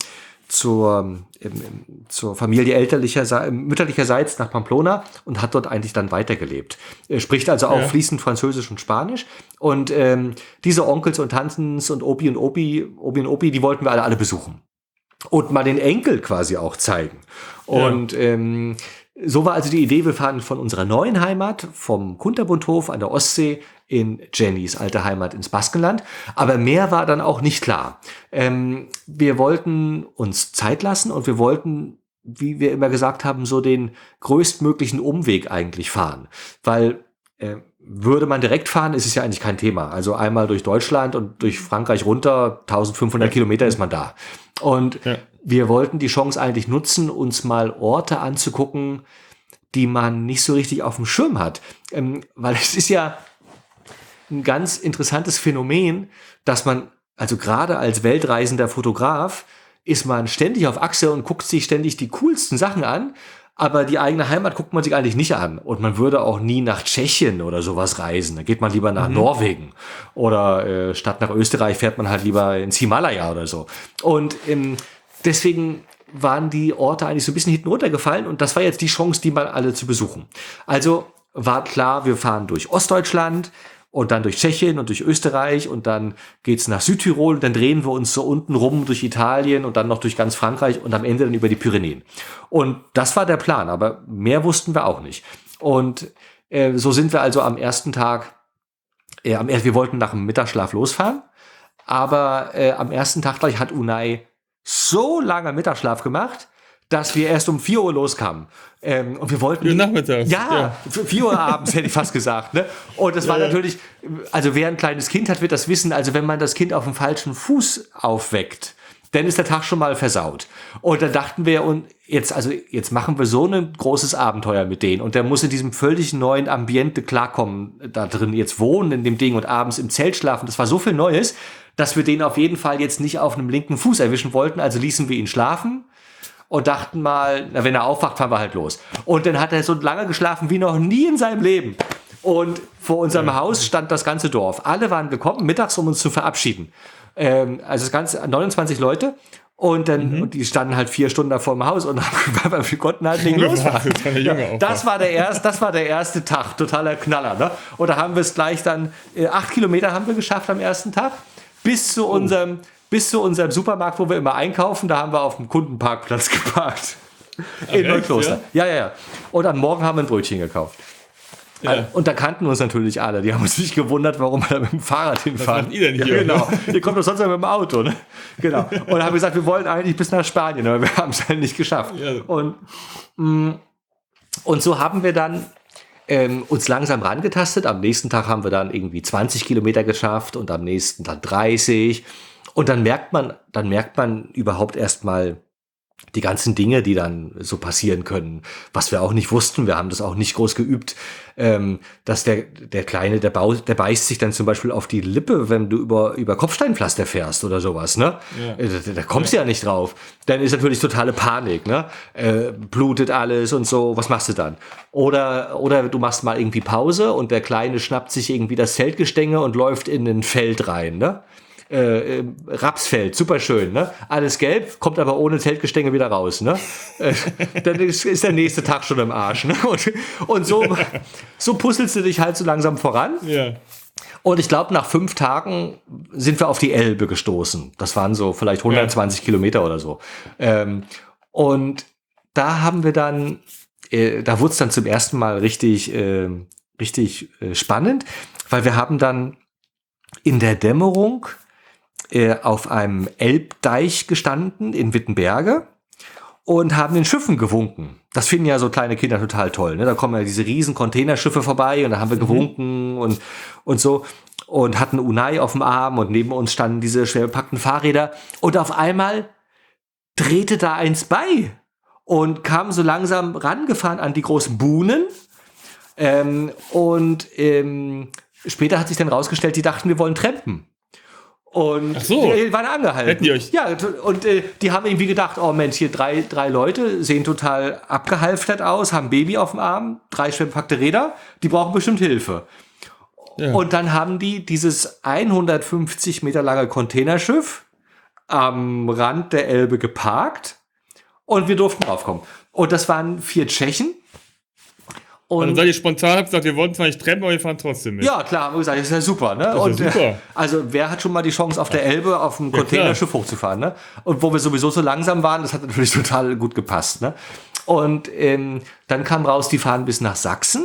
zur Familie mütterlicherseits nach Pamplona und hat dort eigentlich dann weitergelebt. Er spricht also auch fließend Französisch und Spanisch. Und diese Onkels und Tantens und Opi und Opi, die wollten wir alle besuchen. Und mal den Enkel quasi auch zeigen. Und so war also die Idee, wir fahren von unserer neuen Heimat, vom Kunterbundhof an der Ostsee, in Jennys alte Heimat ins Baskenland. Aber mehr war dann auch nicht klar. Wir wollten uns Zeit lassen und wir wollten, wie wir immer gesagt haben, so den größtmöglichen Umweg eigentlich fahren. Weil würde man direkt fahren, ist es ja eigentlich kein Thema. Also einmal durch Deutschland und durch Frankreich runter, 1500 Kilometer ist man da. Und wir wollten die Chance eigentlich nutzen, uns mal Orte anzugucken, die man nicht so richtig auf dem Schirm hat. Weil es ist ja ein ganz interessantes Phänomen, dass man, also gerade als weltreisender Fotograf, ist man ständig auf Achse und guckt sich ständig die coolsten Sachen an, aber die eigene Heimat guckt man sich eigentlich nicht an. Und man würde auch nie nach Tschechien oder sowas reisen. Da geht man lieber nach Norwegen. Oder statt nach Österreich fährt man halt lieber ins Himalaya oder so. Und deswegen waren die Orte eigentlich so ein bisschen hinten runtergefallen. Und das war jetzt die Chance, die mal alle zu besuchen. Also war klar, wir fahren durch Ostdeutschland und dann durch Tschechien und durch Österreich und dann geht's nach Südtirol und dann drehen wir uns so unten rum durch Italien und dann noch durch ganz Frankreich und am Ende dann über die Pyrenäen. Und das war der Plan, aber mehr wussten wir auch nicht. Und so sind wir also am ersten Tag, wir wollten nach dem Mittagsschlaf losfahren, aber am ersten Tag gleich hat Unai so lange Mittagsschlaf gemacht, dass wir erst um 4 Uhr loskamen. Und wir wollten... 4 Uhr nachmittags. Ja, 4 Uhr abends hätte ich fast gesagt. Ne? Und das war natürlich... Also wer ein kleines Kind hat, wird das wissen. Also wenn man das Kind auf dem falschen Fuß aufweckt, dann ist der Tag schon mal versaut. Und dann dachten wir, und jetzt machen wir so ein großes Abenteuer mit denen. Und der muss in diesem völlig neuen Ambiente klarkommen, da drin jetzt wohnen in dem Ding und abends im Zelt schlafen. Das war so viel Neues, dass wir den auf jeden Fall jetzt nicht auf einem linken Fuß erwischen wollten. Also ließen wir ihn schlafen. Und dachten mal, na, wenn er aufwacht, fahren wir halt los. Und dann hat er so lange geschlafen wie noch nie in seinem Leben. Und vor unserem Haus stand das ganze Dorf. Alle waren gekommen, mittags, um uns zu verabschieden. Also das ganze 29 Leute. Und dann und die standen halt 4 Stunden da vor dem Haus und wir konnten halt nicht losfahren. Das war der erste Tag, totaler Knaller. Ne? Und da haben wir es gleich dann, 8 Kilometer haben wir geschafft am ersten Tag, bis zu unserem Supermarkt, wo wir immer einkaufen. Da haben wir auf dem Kundenparkplatz geparkt. In Neukloster. Ja. Und am Morgen haben wir ein Brötchen gekauft. Ja. Und da kannten uns natürlich alle. Die haben uns nicht gewundert, warum wir da mit dem Fahrrad hinfahren. Was macht ihr denn hier? Ja, genau. Ihr kommt doch sonst immer mit dem Auto. Ne? Genau. Und dann haben wir gesagt, wir wollen eigentlich bis nach Spanien, aber wir haben es halt nicht geschafft. Ja. Und so haben wir dann uns langsam rangetastet. Am nächsten Tag haben wir dann irgendwie 20 Kilometer geschafft und am nächsten dann 30. Und dann merkt man überhaupt erstmal die ganzen Dinge, die dann so passieren können, was wir auch nicht wussten. Wir haben das auch nicht groß geübt, dass der Kleine, der beißt sich dann zum Beispiel auf die Lippe, wenn du über Kopfsteinpflaster fährst oder sowas, ne? Ja. Da kommst du ja nicht drauf. Dann ist natürlich totale Panik, ne? Blutet alles und so. Was machst du dann? Oder du machst mal irgendwie Pause und der Kleine schnappt sich irgendwie das Zeltgestänge und läuft in ein Feld rein, ne? Rapsfeld, super schön, ne? Alles gelb, kommt aber ohne Zeltgestänge wieder raus, ne? Dann ist der nächste Tag schon im Arsch, ne? Und so puzzelst du dich halt so langsam voran. Ja. Und ich glaube, nach 5 Tagen sind wir auf die Elbe gestoßen. Das waren so vielleicht 120 Kilometer oder so. Und da haben wir dann, da wurde es dann zum ersten Mal richtig spannend, weil wir haben dann in der Dämmerung auf einem Elbdeich gestanden in Wittenberge und haben den Schiffen gewunken. Das finden ja so kleine Kinder total toll. Ne? Da kommen ja diese riesen Containerschiffe vorbei und da haben wir gewunken und so und hatten Unai auf dem Arm und neben uns standen diese schwer bepackten Fahrräder und auf einmal drehte da eins bei und kam so langsam rangefahren an die großen Buhnen später hat sich dann rausgestellt, die dachten, wir wollen trampen. Und die waren angehalten. Hätten die euch? Ja, und die haben irgendwie gedacht, oh Mensch, hier drei Leute sehen total abgehalftert aus, haben ein Baby auf dem Arm, 3 schwer bepackte Räder, die brauchen bestimmt Hilfe. Ja. Und dann haben die dieses 150 Meter lange Containerschiff am Rand der Elbe geparkt und wir durften draufkommen. Und das waren 4 Tschechen. Und dann seid ihr spontan, habt gesagt, wir wollten zwar nicht trampen, aber wir fahren trotzdem mit. Ja, klar, haben wir gesagt, das ist ja super. Ne? Das ist super. Also wer hat schon mal die Chance, auf der Elbe auf einem Containerschiff hochzufahren? Ne? Und wo wir sowieso so langsam waren, das hat natürlich total gut gepasst. Ne? Und dann kam raus, die fahren bis nach Sachsen.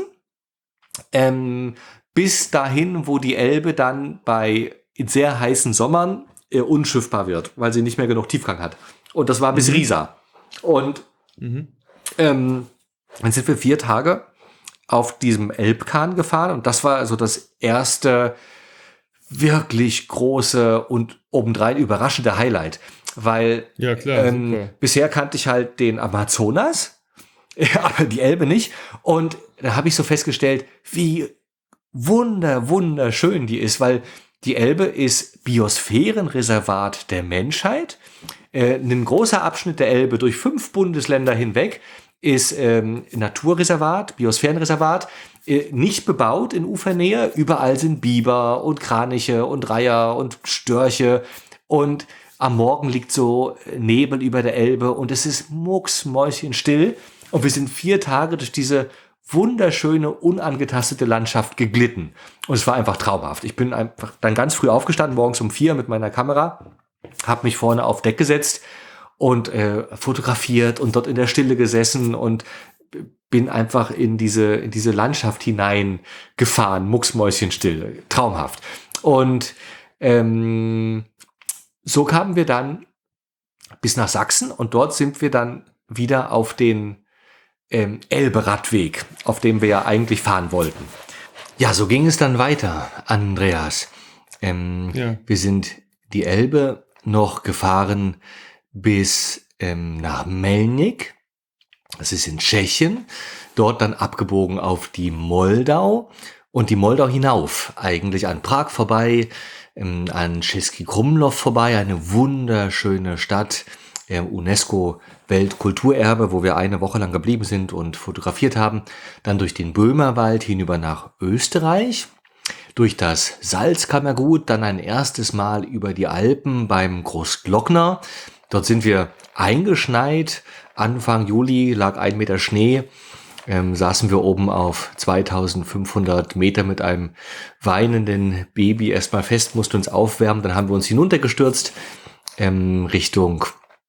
Bis dahin, wo die Elbe dann in sehr heißen Sommern unschiffbar wird, weil sie nicht mehr genug Tiefgang hat. Und das war bis Riesa. Und dann sind wir 4 Tage auf diesem Elbkahn gefahren und das war also das erste wirklich große und obendrein überraschende Highlight, weil bisher kannte ich halt den Amazonas, aber die Elbe nicht und da habe ich so festgestellt, wie wunderschön die ist, weil die Elbe ist Biosphärenreservat der Menschheit, ein großer Abschnitt der Elbe durch 5 Bundesländer hinweg ist Naturreservat, Biosphärenreservat, nicht bebaut in Ufernähe. Überall sind Biber und Kraniche und Reiher und Störche. Und am Morgen liegt so Nebel über der Elbe und es ist mucksmäuschenstill. Und wir sind 4 Tage durch diese wunderschöne, unangetastete Landschaft geglitten. Und es war einfach traumhaft. Ich bin einfach dann ganz früh aufgestanden, morgens um 4 mit meiner Kamera, habe mich vorne auf Deck gesetzt und fotografiert und dort in der Stille gesessen und bin einfach in diese Landschaft hineingefahren, mucksmäuschenstill, traumhaft. Und so kamen wir dann bis nach Sachsen und dort sind wir dann wieder auf den Elbe-Radweg, auf dem wir ja eigentlich fahren wollten. Ja, so ging es dann weiter, Andreas. Wir sind die Elbe noch gefahren bis nach Melnik. Das ist in Tschechien. Dort dann abgebogen auf die Moldau und die Moldau hinauf, eigentlich an Prag vorbei, an Český Krumlov vorbei, eine wunderschöne Stadt, UNESCO-Weltkulturerbe, wo wir eine Woche lang geblieben sind und fotografiert haben. Dann durch den Böhmerwald hinüber nach Österreich, durch das Salzkammergut, dann ein erstes Mal über die Alpen beim Großglockner. Dort sind wir eingeschneit. Anfang Juli lag 1 Meter Schnee. Saßen wir oben auf 2500 Meter mit einem weinenden Baby erstmal fest, mussten uns aufwärmen. Dann haben wir uns hinuntergestürzt Richtung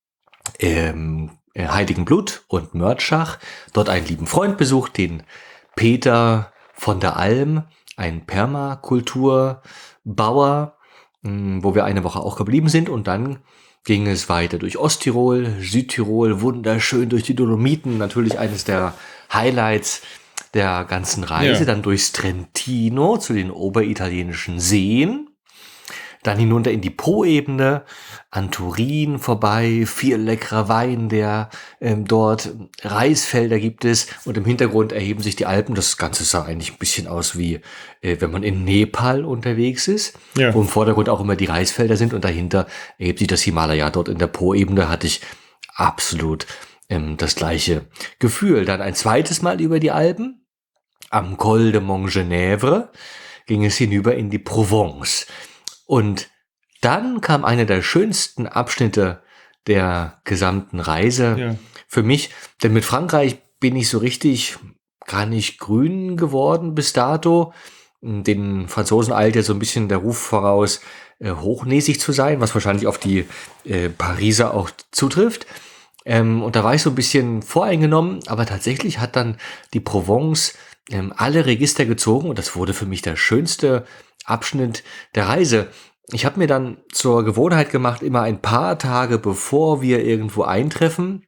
Heiligenblut und Mörtschach. Dort einen lieben Freund besucht, den Peter von der Alm, ein Permakulturbauer, wo wir eine Woche auch geblieben sind. Und dann ging es weiter durch Osttirol, Südtirol, wunderschön durch die Dolomiten, natürlich eines der Highlights der ganzen Reise, dann durchs Trentino zu den oberitalienischen Seen, dann hinunter in die Po-Ebene, an Turin vorbei, viel leckerer Wein, der dort Reisfelder gibt es und im Hintergrund erheben sich die Alpen. Das Ganze sah eigentlich ein bisschen aus wie, wenn man in Nepal unterwegs ist, wo im Vordergrund auch immer die Reisfelder sind und dahinter erhebt sich das Himalaya. Dort in der Po-Ebene hatte ich absolut das gleiche Gefühl. Dann ein zweites Mal über die Alpen. Am Col de Montgenèvre ging es hinüber in die Provence. Und dann kam einer der schönsten Abschnitte der gesamten Reise für mich. Denn mit Frankreich bin ich so richtig gar nicht grün geworden bis dato. Den Franzosen eilt ja so ein bisschen der Ruf voraus, hochnäsig zu sein, was wahrscheinlich auf die Pariser auch zutrifft. Und da war ich so ein bisschen voreingenommen, aber tatsächlich hat dann die Provence alle Register gezogen und das wurde für mich der schönste Abschnitt der Reise. Ich habe mir dann zur Gewohnheit gemacht, immer ein paar Tage bevor wir irgendwo eintreffen,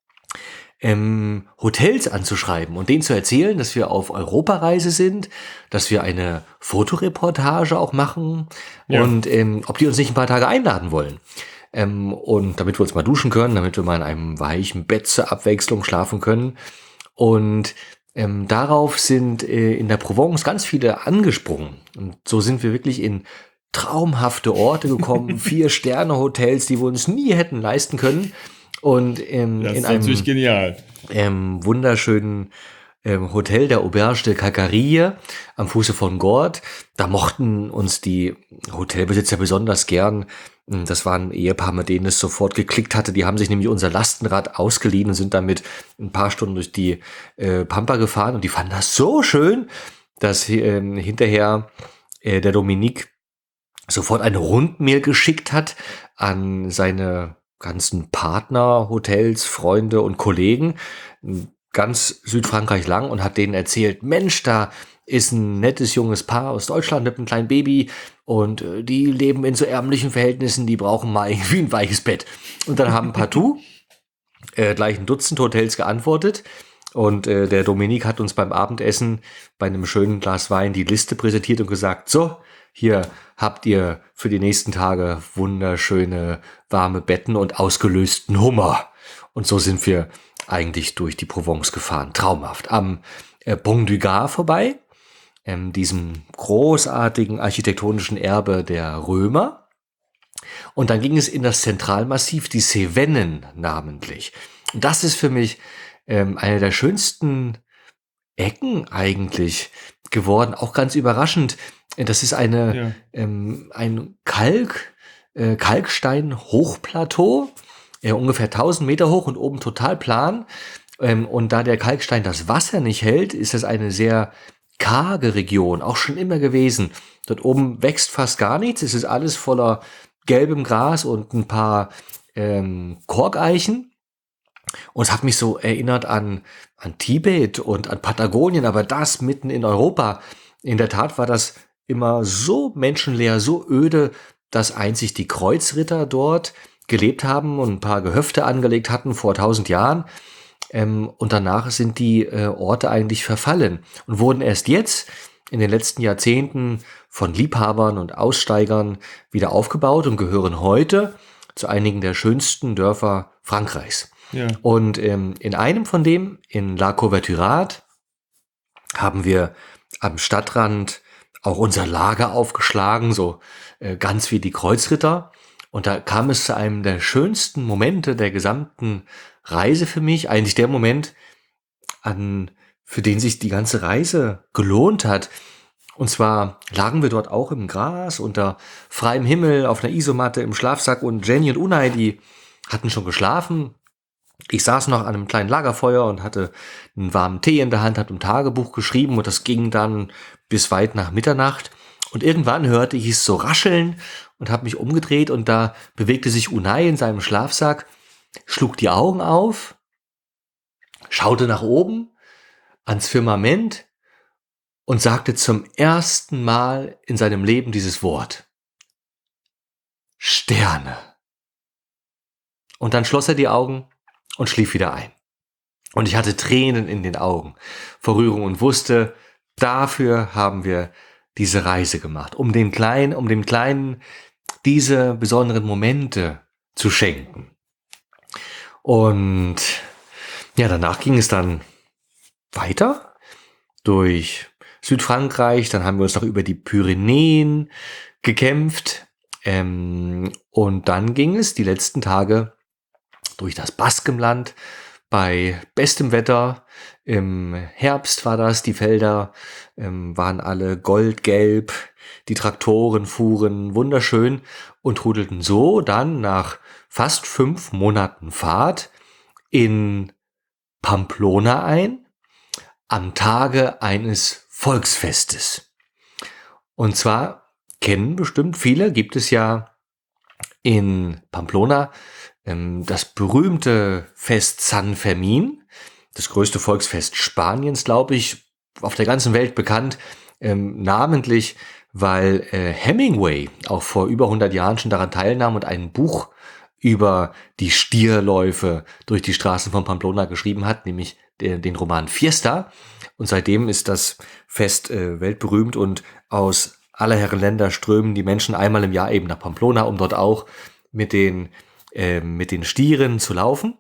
Hotels anzuschreiben und denen zu erzählen, dass wir auf Europareise sind, dass wir eine Fotoreportage auch machen und ob die uns nicht ein paar Tage einladen wollen. Und damit wir uns mal duschen können, damit wir mal in einem weichen Bett zur Abwechslung schlafen können. Und darauf sind in der Provence ganz viele angesprungen. Und so sind wir wirklich in traumhafte Orte gekommen, 4-Sterne-Hotels, die wir uns nie hätten leisten können. Und das in ist einem natürlich genial. Wunderschönen Hotel der Auberge de Cacarie am Fuße von Gort. Da mochten uns die Hotelbesitzer besonders gern. Das war ein Ehepaar, mit denen es sofort geklickt hatte. Die haben sich nämlich unser Lastenrad ausgeliehen und sind damit ein paar Stunden durch die Pampa gefahren. Und die fanden das so schön, dass hinterher der Dominik sofort eine Rundmail geschickt hat an seine ganzen Partner, Hotels, Freunde und Kollegen, ganz Südfrankreich lang, und hat denen erzählt, Mensch, da ist ein nettes junges Paar aus Deutschland mit einem kleinen Baby und die leben in so ärmlichen Verhältnissen, die brauchen mal irgendwie ein weiches Bett. Und dann haben partout gleich ein Dutzend Hotels geantwortet und der Dominik hat uns beim Abendessen bei einem schönen Glas Wein die Liste präsentiert und gesagt, so, hier habt ihr für die nächsten Tage wunderschöne warme Betten und ausgelösten Hummer. Und so sind wir eigentlich durch die Provence gefahren. Traumhaft. Am Pont du Gard vorbei, diesem großartigen architektonischen Erbe der Römer. Und dann ging es in das Zentralmassiv, die Cevennen namentlich. Und das ist für mich eine der schönsten Ecken eigentlich geworden. Auch ganz überraschend. Das ist ein Kalkstein-Hochplateau, ungefähr 1000 Meter hoch und oben total plan. Und da der Kalkstein das Wasser nicht hält, ist das eine sehr karge Region, auch schon immer gewesen. Dort oben wächst fast gar nichts. Es ist alles voller gelbem Gras und ein paar Korkeichen. Und es hat mich so erinnert an Tibet und an Patagonien, aber das mitten in Europa. In der Tat war das immer so menschenleer, so öde, dass einzig die Kreuzritter dort gelebt haben und ein paar Gehöfte angelegt hatten vor 1000 Jahren. Und danach sind die Orte eigentlich verfallen und wurden erst jetzt in den letzten Jahrzehnten von Liebhabern und Aussteigern wieder aufgebaut und gehören heute zu einigen der schönsten Dörfer Frankreichs. Ja. Und in einem von dem, in La Couverturade, haben wir am Stadtrand auch unser Lager aufgeschlagen, so ganz wie die Kreuzritter. Und da kam es zu einem der schönsten Momente der gesamten Reise für mich. Eigentlich der Moment, für den sich die ganze Reise gelohnt hat. Und zwar lagen wir dort auch im Gras, unter freiem Himmel, auf einer Isomatte im Schlafsack, und Jenny und Unai, die hatten schon geschlafen. Ich saß noch an einem kleinen Lagerfeuer und hatte einen warmen Tee in der Hand, hatte ein Tagebuch geschrieben, und das ging dann bis weit nach Mitternacht. Und irgendwann hörte ich es so rascheln und habe mich umgedreht, und da bewegte sich Unai in seinem Schlafsack, schlug die Augen auf, schaute nach oben ans Firmament und sagte zum ersten Mal in seinem Leben dieses Wort: Sterne. Und dann schloss er die Augen und schlief wieder ein. Und ich hatte Tränen in den Augen vor Rührung und wusste, dafür haben wir diese Reise gemacht, um dem Kleinen diese besonderen Momente zu schenken. Und ja, danach ging es dann weiter durch Südfrankreich, dann haben wir uns noch über die Pyrenäen gekämpft, und dann ging es die letzten Tage durch das Baskenland bei bestem Wetter. Im Herbst war das, die Felder waren alle goldgelb, die Traktoren fuhren wunderschön und trudelten so dann nach fast 5 Monaten Fahrt in Pamplona ein, am Tage eines Volksfestes. Und zwar kennen bestimmt viele, gibt es ja in Pamplona das berühmte Fest San Fermin, das größte Volksfest Spaniens, glaube ich, auf der ganzen Welt bekannt, namentlich, weil Hemingway auch vor über 100 Jahren schon daran teilnahm und ein Buch über die Stierläufe durch die Straßen von Pamplona geschrieben hat, nämlich den Roman Fiesta. Und seitdem ist das Fest weltberühmt, und aus aller Herren Länder strömen die Menschen einmal im Jahr eben nach Pamplona, um dort auch mit den Stieren zu laufen.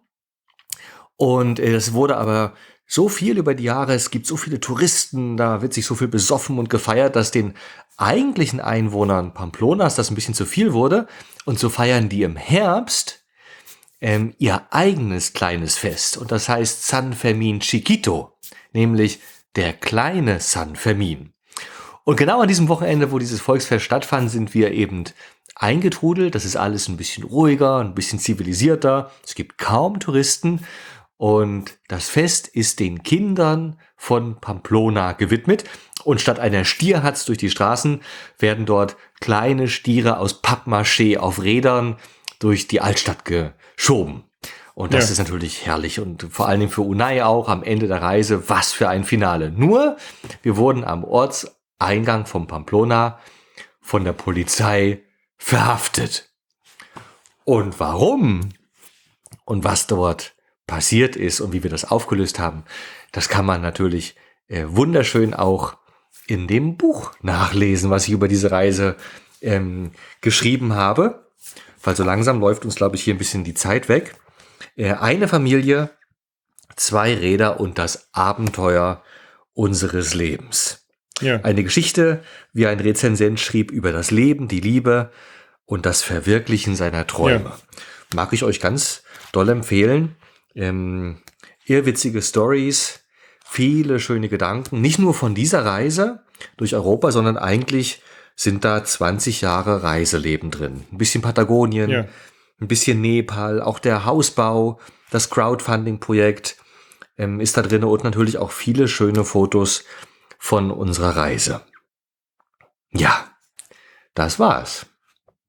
Und es wurde aber so viel über die Jahre, es gibt so viele Touristen, da wird sich so viel besoffen und gefeiert, dass den eigentlichen Einwohnern Pamplonas das ein bisschen zu viel wurde. Und so feiern die im Herbst ihr eigenes kleines Fest. Und das heißt San Fermin Chiquito, nämlich der kleine San Fermin. Und genau an diesem Wochenende, wo dieses Volksfest stattfand, sind wir eben eingetrudelt. Das ist alles ein bisschen ruhiger, ein bisschen zivilisierter. Es gibt kaum Touristen. Und das Fest ist den Kindern von Pamplona gewidmet. Und statt einer Stierhatz durch die Straßen werden dort kleine Stiere aus Pappmaché auf Rädern durch die Altstadt geschoben. Und das ist natürlich herrlich. Und vor allen Dingen für Unai auch am Ende der Reise, was für ein Finale. Nur, wir wurden am Ortseingang von Pamplona von der Polizei verhaftet. Und warum und was dort passiert ist und wie wir das aufgelöst haben, das kann man natürlich wunderschön auch in dem Buch nachlesen, was ich über diese Reise geschrieben habe. Weil so langsam läuft uns, glaube ich, hier ein bisschen die Zeit weg. Eine Familie, 2 Räder und das Abenteuer unseres Lebens. Ja. Eine Geschichte, wie ein Rezensent schrieb, über das Leben, die Liebe und das Verwirklichen seiner Träume. Ja. Mag ich euch ganz doll empfehlen. Irrwitzige Stories, viele schöne Gedanken, nicht nur von dieser Reise durch Europa, sondern eigentlich sind da 20 Jahre Reiseleben drin. Ein bisschen Patagonien, ein bisschen Nepal, auch der Hausbau, das Crowdfunding-Projekt ist da drin, und natürlich auch viele schöne Fotos von unserer Reise. Ja, das war's.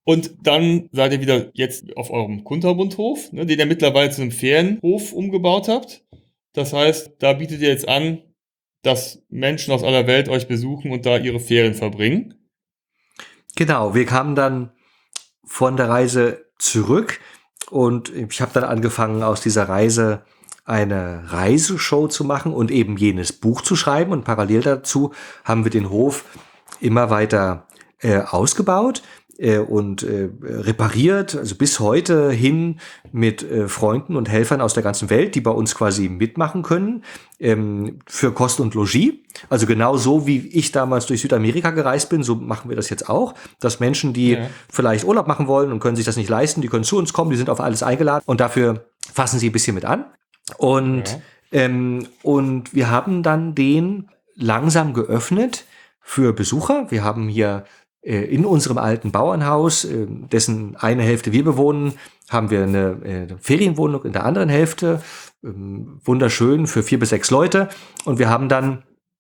Und dann seid ihr wieder jetzt auf eurem Kunterbundhof, ne, den ihr mittlerweile zu einem Ferienhof umgebaut habt. Das heißt, da bietet ihr jetzt an, dass Menschen aus aller Welt euch besuchen und da ihre Ferien verbringen. Genau, wir kamen dann von der Reise zurück und ich habe dann angefangen, aus dieser Reise eine Reiseshow zu machen und eben jenes Buch zu schreiben. Und parallel dazu haben wir den Hof immer weiter ausgebaut und repariert, also bis heute hin mit Freunden und Helfern aus der ganzen Welt, die bei uns quasi mitmachen können, für Kost und Logis. Also genau so, wie ich damals durch Südamerika gereist bin, so machen wir das jetzt auch, dass Menschen, die vielleicht Urlaub machen wollen und können sich das nicht leisten, die können zu uns kommen, die sind auf alles eingeladen und dafür fassen sie ein bisschen mit an. Und wir haben dann den langsam geöffnet für Besucher. Wir haben hier in unserem alten Bauernhaus, dessen eine Hälfte wir bewohnen, haben wir eine Ferienwohnung in der anderen Hälfte. Wunderschön für 4 bis 6 Leute. Und wir haben dann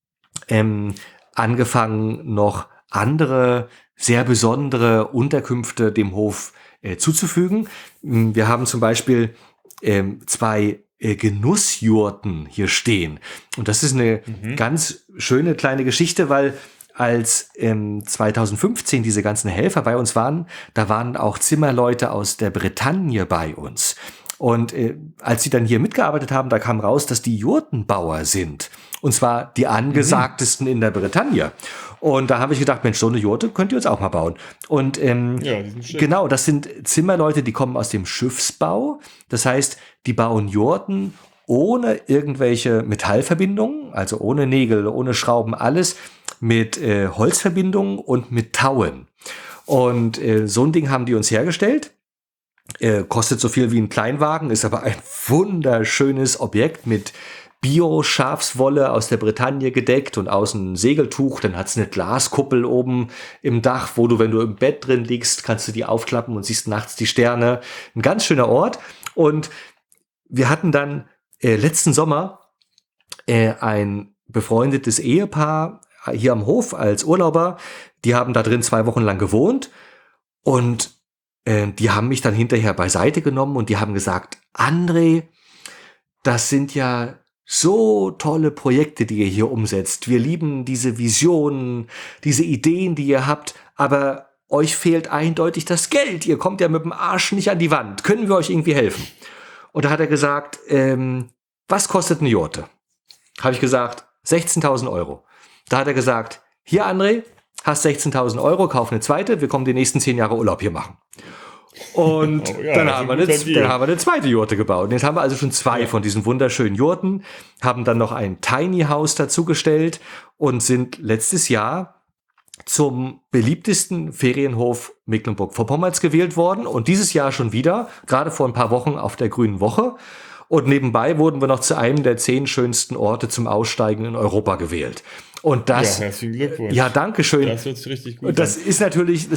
angefangen, noch andere sehr besondere Unterkünfte dem Hof zuzufügen. Wir haben zum Beispiel 2 Genussjurten hier stehen. Und das ist eine ganz schöne kleine Geschichte, weil als 2015 diese ganzen Helfer bei uns waren, da waren auch Zimmerleute aus der Bretagne bei uns. Und als sie dann hier mitgearbeitet haben, da kam raus, dass die Jurtenbauer sind. Und zwar die angesagtesten in der Bretagne. Und da habe ich gedacht, Mensch, so eine Jurte könnt ihr uns auch mal bauen. Und genau, das sind Zimmerleute, die kommen aus dem Schiffsbau. Das heißt, die bauen Jurten ohne irgendwelche Metallverbindungen, also ohne Nägel, ohne Schrauben, alles mit Holzverbindungen und mit Tauen. Und so ein Ding haben die uns hergestellt. Kostet so viel wie ein Kleinwagen, ist aber ein wunderschönes Objekt mit Bio-Schafswolle aus der Bretagne gedeckt und außen ein Segeltuch. Dann hat's eine Glaskuppel oben im Dach, wo du, wenn du im Bett drin liegst, kannst du die aufklappen und siehst nachts die Sterne. Ein ganz schöner Ort. Und wir hatten dann letzten Sommer ein befreundetes Ehepaar hier am Hof als Urlauber. Die haben da drin 2 Wochen lang gewohnt und die haben mich dann hinterher beiseite genommen und die haben gesagt, André, das sind ja so tolle Projekte, die ihr hier umsetzt. Wir lieben diese Visionen, diese Ideen, die ihr habt, aber euch fehlt eindeutig das Geld. Ihr kommt ja mit dem Arsch nicht an die Wand. Können wir euch irgendwie helfen? Und da hat er gesagt, was kostet eine Jurte? Habe ich gesagt, 16.000 Euro. Da hat er gesagt, hier André, hast 16.000 Euro, kauf eine zweite, wir kommen die nächsten 10 Jahre Urlaub hier machen. Und dann haben wir eine zweite Jurte gebaut. Und jetzt haben wir also schon 2 von diesen wunderschönen Jurten, haben dann noch ein Tiny House dazugestellt und sind letztes Jahr zum beliebtesten Ferienhof Mecklenburg-Vorpommerns gewählt worden. Und dieses Jahr schon wieder, gerade vor ein paar Wochen auf der Grünen Woche. Und nebenbei wurden wir noch zu einem der 10 schönsten Orte zum Aussteigen in Europa gewählt. Und das, herzlichen Glückwunsch. Ja, danke schön. Das hört sich richtig gut und das ist natürlich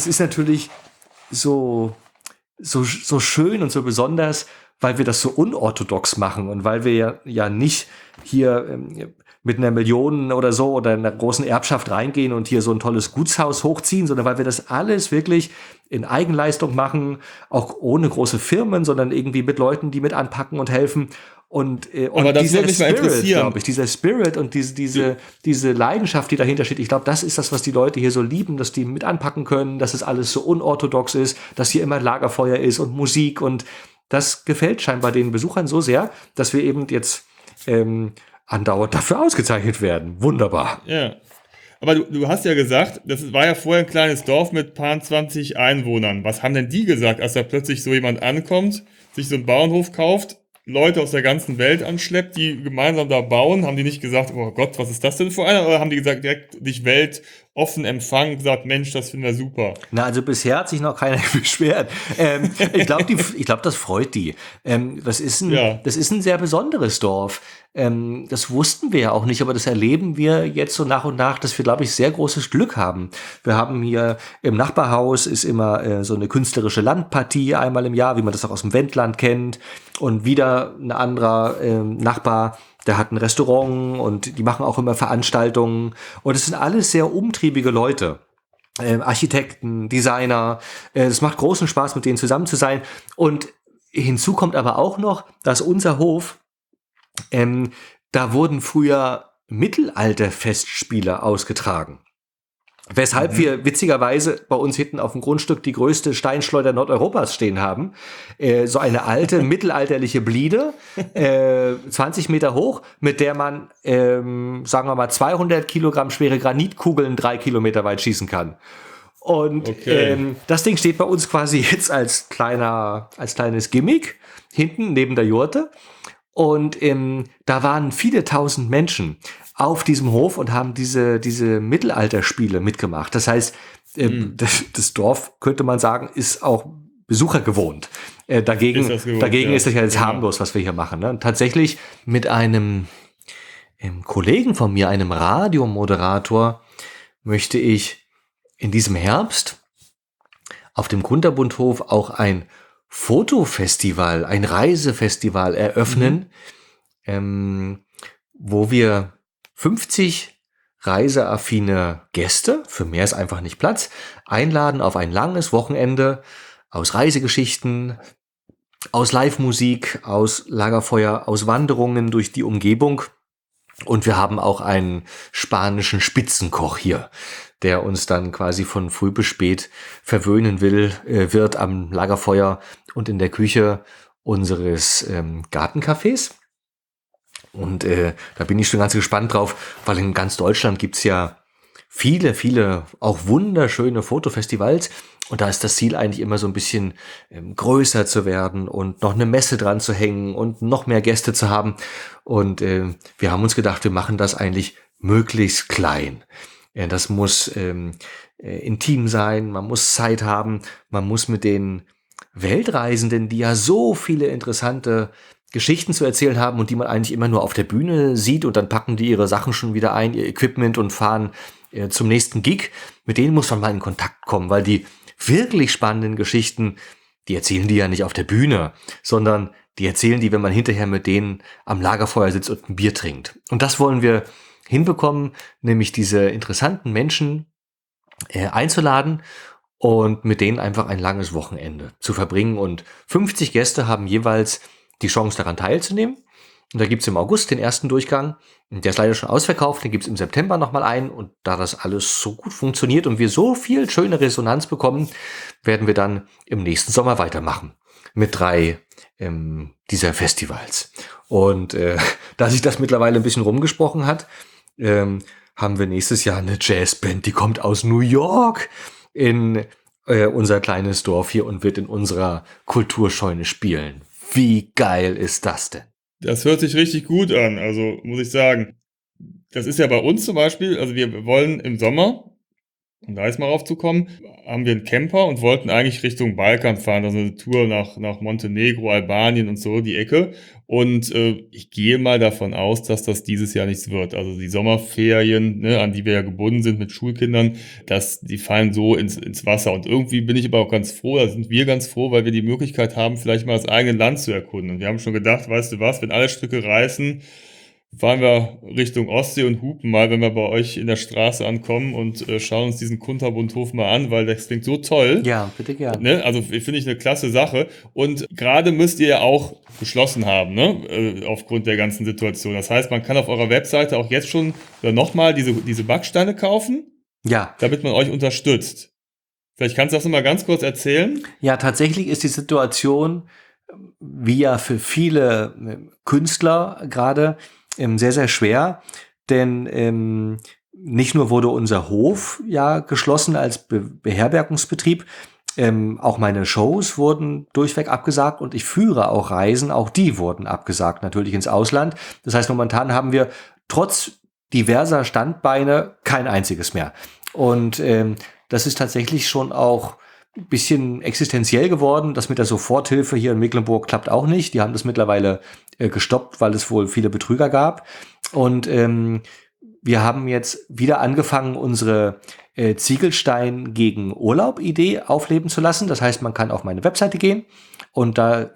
so schön und so besonders, weil wir das so unorthodox machen und weil wir ja nicht hier mit einer Million oder so oder einer großen Erbschaft reingehen und hier so ein tolles Gutshaus hochziehen, sondern weil wir das alles wirklich in Eigenleistung machen, auch ohne große Firmen, sondern irgendwie mit Leuten, die mit anpacken und helfen. Und dieser Spirit, glaube ich, dieser Spirit und diese Leidenschaft, die dahinter steht, ich glaube, das ist das, was die Leute hier so lieben, dass die mit anpacken können, dass es alles so unorthodox ist, dass hier immer Lagerfeuer ist und Musik und das gefällt scheinbar den Besuchern so sehr, dass wir eben jetzt andauernd dafür ausgezeichnet werden. Wunderbar. Ja. Aber du hast ja gesagt, das war ja vorher ein kleines Dorf mit paar 20 Einwohnern. Was haben denn die gesagt, als da plötzlich so jemand ankommt, sich so einen Bauernhof kauft, Leute aus der ganzen Welt anschleppt, die gemeinsam da bauen? Haben die nicht gesagt, oh Gott, was ist das denn für einer? Oder haben die gesagt, direkt dich weltoffen empfangen, gesagt, Mensch, das finden wir super? Na, also bisher hat sich noch keiner beschwert. Ich glaube, das freut die. Das ist ein sehr besonderes Dorf. Das wussten wir ja auch nicht, aber das erleben wir jetzt so nach und nach, dass wir, glaube ich, sehr großes Glück haben. Wir haben hier im Nachbarhaus ist immer so eine künstlerische Landpartie einmal im Jahr, wie man das auch aus dem Wendland kennt. Und wieder ein anderer Nachbar, der hat ein Restaurant und die machen auch immer Veranstaltungen. Und es sind alles sehr umtriebige Leute. Architekten, Designer. Es macht großen Spaß, mit denen zusammen zu sein. Und hinzu kommt aber auch noch, dass unser Hof, da wurden früher Mittelalter-Festspiele ausgetragen. Weshalb wir witzigerweise bei uns hinten auf dem Grundstück die größte Steinschleuder Nordeuropas stehen haben. So eine alte, mittelalterliche Bliede, 20 Meter hoch, mit der man, sagen wir mal, 200 Kilogramm schwere Granitkugeln 3 Kilometer weit schießen kann. Und das Ding steht bei uns quasi jetzt als kleines Gimmick hinten neben der Jurte. Und da waren viele tausend Menschen auf diesem Hof und haben diese Mittelalterspiele mitgemacht. Das heißt, das Dorf, könnte man sagen, ist auch Besucher gewohnt. Dagegen ist das ja jetzt harmlos, was wir hier machen. Ne? Und tatsächlich mit einem Kollegen von mir, einem Radiomoderator, möchte ich in diesem Herbst auf dem Kunterbundhof auch ein Fotofestival, ein Reisefestival eröffnen, wo wir 50 reiseaffine Gäste, für mehr ist einfach nicht Platz, einladen auf ein langes Wochenende aus Reisegeschichten, aus Live-Musik, aus Lagerfeuer, aus Wanderungen durch die Umgebung. Und wir haben auch einen spanischen Spitzenkoch hier, der uns dann quasi von früh bis spät verwöhnen wird am Lagerfeuer und in der Küche unseres Gartencafés. Und da bin ich schon ganz gespannt drauf, weil in ganz Deutschland gibt's ja viele, viele auch wunderschöne Fotofestivals. Und da ist das Ziel eigentlich immer so ein bisschen größer zu werden und noch eine Messe dran zu hängen und noch mehr Gäste zu haben. Und wir haben uns gedacht, wir machen das eigentlich möglichst klein. Das muss intim sein, man muss Zeit haben, man muss mit den Weltreisenden, die ja so viele interessante Geschichten zu erzählen haben und die man eigentlich immer nur auf der Bühne sieht und dann packen die ihre Sachen schon wieder ein, ihr Equipment und fahren zum nächsten Gig. Mit denen muss man mal in Kontakt kommen, weil die wirklich spannenden Geschichten, die erzählen die ja nicht auf der Bühne, sondern die erzählen die, wenn man hinterher mit denen am Lagerfeuer sitzt und ein Bier trinkt. Und das wollen wir hinbekommen, nämlich diese interessanten Menschen einzuladen und mit denen einfach ein langes Wochenende zu verbringen. Und 50 Gäste haben jeweils die Chance daran teilzunehmen. Und da gibt's im August den ersten Durchgang. Der ist leider schon ausverkauft. Den gibt's im September nochmal einen. Und da das alles so gut funktioniert und wir so viel schöne Resonanz bekommen, werden wir dann im nächsten Sommer weitermachen mit 3 dieser Festivals. Und da sich das mittlerweile ein bisschen rumgesprochen hat, haben wir nächstes Jahr eine Jazzband, die kommt aus New York in unser kleines Dorf hier und wird in unserer Kulturscheune spielen. Wie geil ist das denn? Das hört sich richtig gut an, also muss ich sagen. Das ist ja bei uns zum Beispiel, also wir wollen im Sommer, um da jetzt mal raufzukommen, haben wir einen Camper und wollten eigentlich Richtung Balkan fahren, also eine Tour nach Montenegro, Albanien und so, die Ecke. Und ich gehe mal davon aus, dass das dieses Jahr nichts wird. Also die Sommerferien, ne, an die wir ja gebunden sind mit Schulkindern, die fallen so ins Wasser. Und irgendwie bin ich aber auch ganz froh, da sind wir ganz froh, weil wir die Möglichkeit haben, vielleicht mal das eigene Land zu erkunden. Und wir haben schon gedacht, weißt du was, wenn alle Stricke reißen, fahren wir Richtung Ostsee und hupen mal, wenn wir bei euch in der Straße ankommen und schauen uns diesen Kunterbundhof mal an, weil das klingt so toll. Ja, bitte gerne. Ne? Also finde ich eine klasse Sache. Und gerade müsst ihr ja auch geschlossen haben, ne? Aufgrund der ganzen Situation. Das heißt, man kann auf eurer Webseite auch jetzt schon nochmal diese Backsteine kaufen, Ja. damit man euch unterstützt. Vielleicht kannst du das nochmal ganz kurz erzählen. Ja, tatsächlich ist die Situation, wie ja für viele Künstler gerade, sehr, sehr schwer, denn nicht nur wurde unser Hof ja geschlossen als Beherbergungsbetrieb, auch meine Shows wurden durchweg abgesagt und ich führe auch Reisen, auch die wurden abgesagt, natürlich ins Ausland. Das heißt, momentan haben wir trotz diverser Standbeine kein einziges mehr. Und das ist tatsächlich schon auch ein bisschen existenziell geworden. Das mit der Soforthilfe hier in Mecklenburg klappt auch nicht. Die haben das mittlerweile gestoppt, weil es wohl viele Betrüger gab. Und wir haben jetzt wieder angefangen, unsere Ziegelstein gegen Urlaub-Idee aufleben zu lassen. Das heißt, man kann auf meine Webseite gehen und da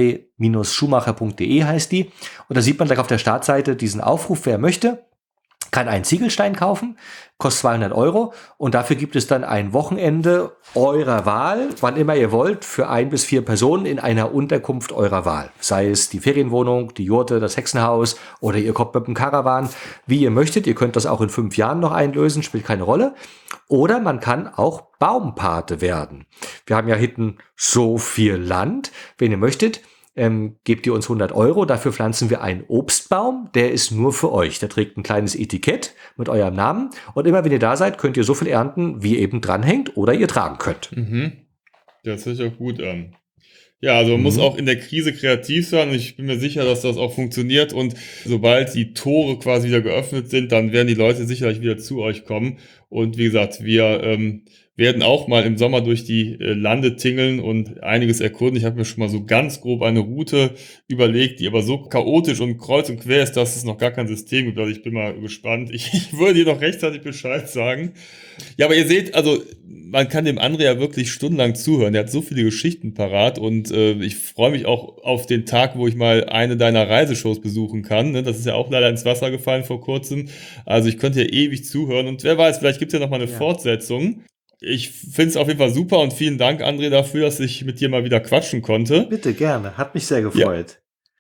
andre-schumacher.de heißt die. Und da sieht man gleich auf der Startseite diesen Aufruf, wer möchte, kann einen Ziegelstein kaufen, kostet 200 € und dafür gibt es dann ein Wochenende eurer Wahl, wann immer ihr wollt, für 1 bis 4 Personen in einer Unterkunft eurer Wahl. Sei es die Ferienwohnung, die Jurte, das Hexenhaus oder ihr kommt mit dem Caravan, wie ihr möchtet. Ihr könnt das auch in 5 Jahren noch einlösen, spielt keine Rolle. Oder man kann auch Baumpate werden. Wir haben ja hinten so viel Land. Wenn ihr möchtet, gebt ihr uns 100 €, dafür pflanzen wir einen Obstbaum, der ist nur für euch. Der trägt ein kleines Etikett mit eurem Namen und immer wenn ihr da seid, könnt ihr so viel ernten, wie ihr eben dranhängt oder ihr tragen könnt. Das hört sich auch gut an. Ja, also man muss auch in der Krise kreativ sein und ich bin mir sicher, dass das auch funktioniert und sobald die Tore quasi wieder geöffnet sind, dann werden die Leute sicherlich wieder zu euch kommen und wie gesagt, wir werden auch mal im Sommer durch die Lande tingeln und einiges erkunden. Ich habe mir schon mal so ganz grob eine Route überlegt, die aber so chaotisch und kreuz und quer ist, dass es noch gar kein System gibt. Also ich bin mal gespannt. Ich würde dir noch rechtzeitig Bescheid sagen. Ja, aber ihr seht, also man kann dem André ja wirklich stundenlang zuhören. Der hat so viele Geschichten parat und ich freue mich auch auf den Tag, wo ich mal eine deiner Reiseshows besuchen kann. Ne? Das ist ja auch leider ins Wasser gefallen vor kurzem. Also ich könnte ja ewig zuhören und wer weiß, vielleicht gibt es ja noch mal eine Fortsetzung. Ich finde es auf jeden Fall super und vielen Dank, André, dafür, dass ich mit dir mal wieder quatschen konnte. Bitte, gerne. Hat mich sehr gefreut.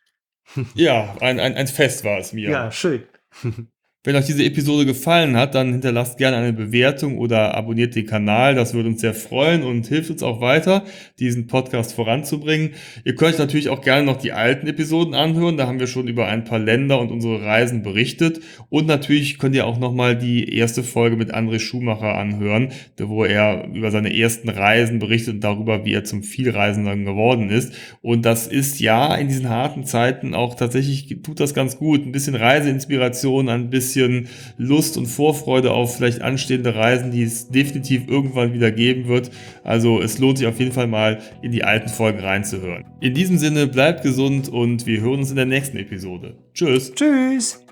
Ja, ein Fest war es mir. Ja, schön. Wenn euch diese Episode gefallen hat, dann hinterlasst gerne eine Bewertung oder abonniert den Kanal. Das würde uns sehr freuen und hilft uns auch weiter, diesen Podcast voranzubringen. Ihr könnt natürlich auch gerne noch die alten Episoden anhören. Da haben wir schon über ein paar Länder und unsere Reisen berichtet. Und natürlich könnt ihr auch nochmal die erste Folge mit André Schumacher anhören, wo er über seine ersten Reisen berichtet und darüber, wie er zum Vielreisenden geworden ist. Und das ist ja in diesen harten Zeiten auch tatsächlich, tut das ganz gut. Ein bisschen Reiseinspiration, ein bisschen Lust und Vorfreude auf vielleicht anstehende Reisen, die es definitiv irgendwann wieder geben wird. Also es lohnt sich auf jeden Fall mal in die alten Folgen reinzuhören. In diesem Sinne, bleibt gesund und wir hören uns in der nächsten Episode. Tschüss. Tschüss.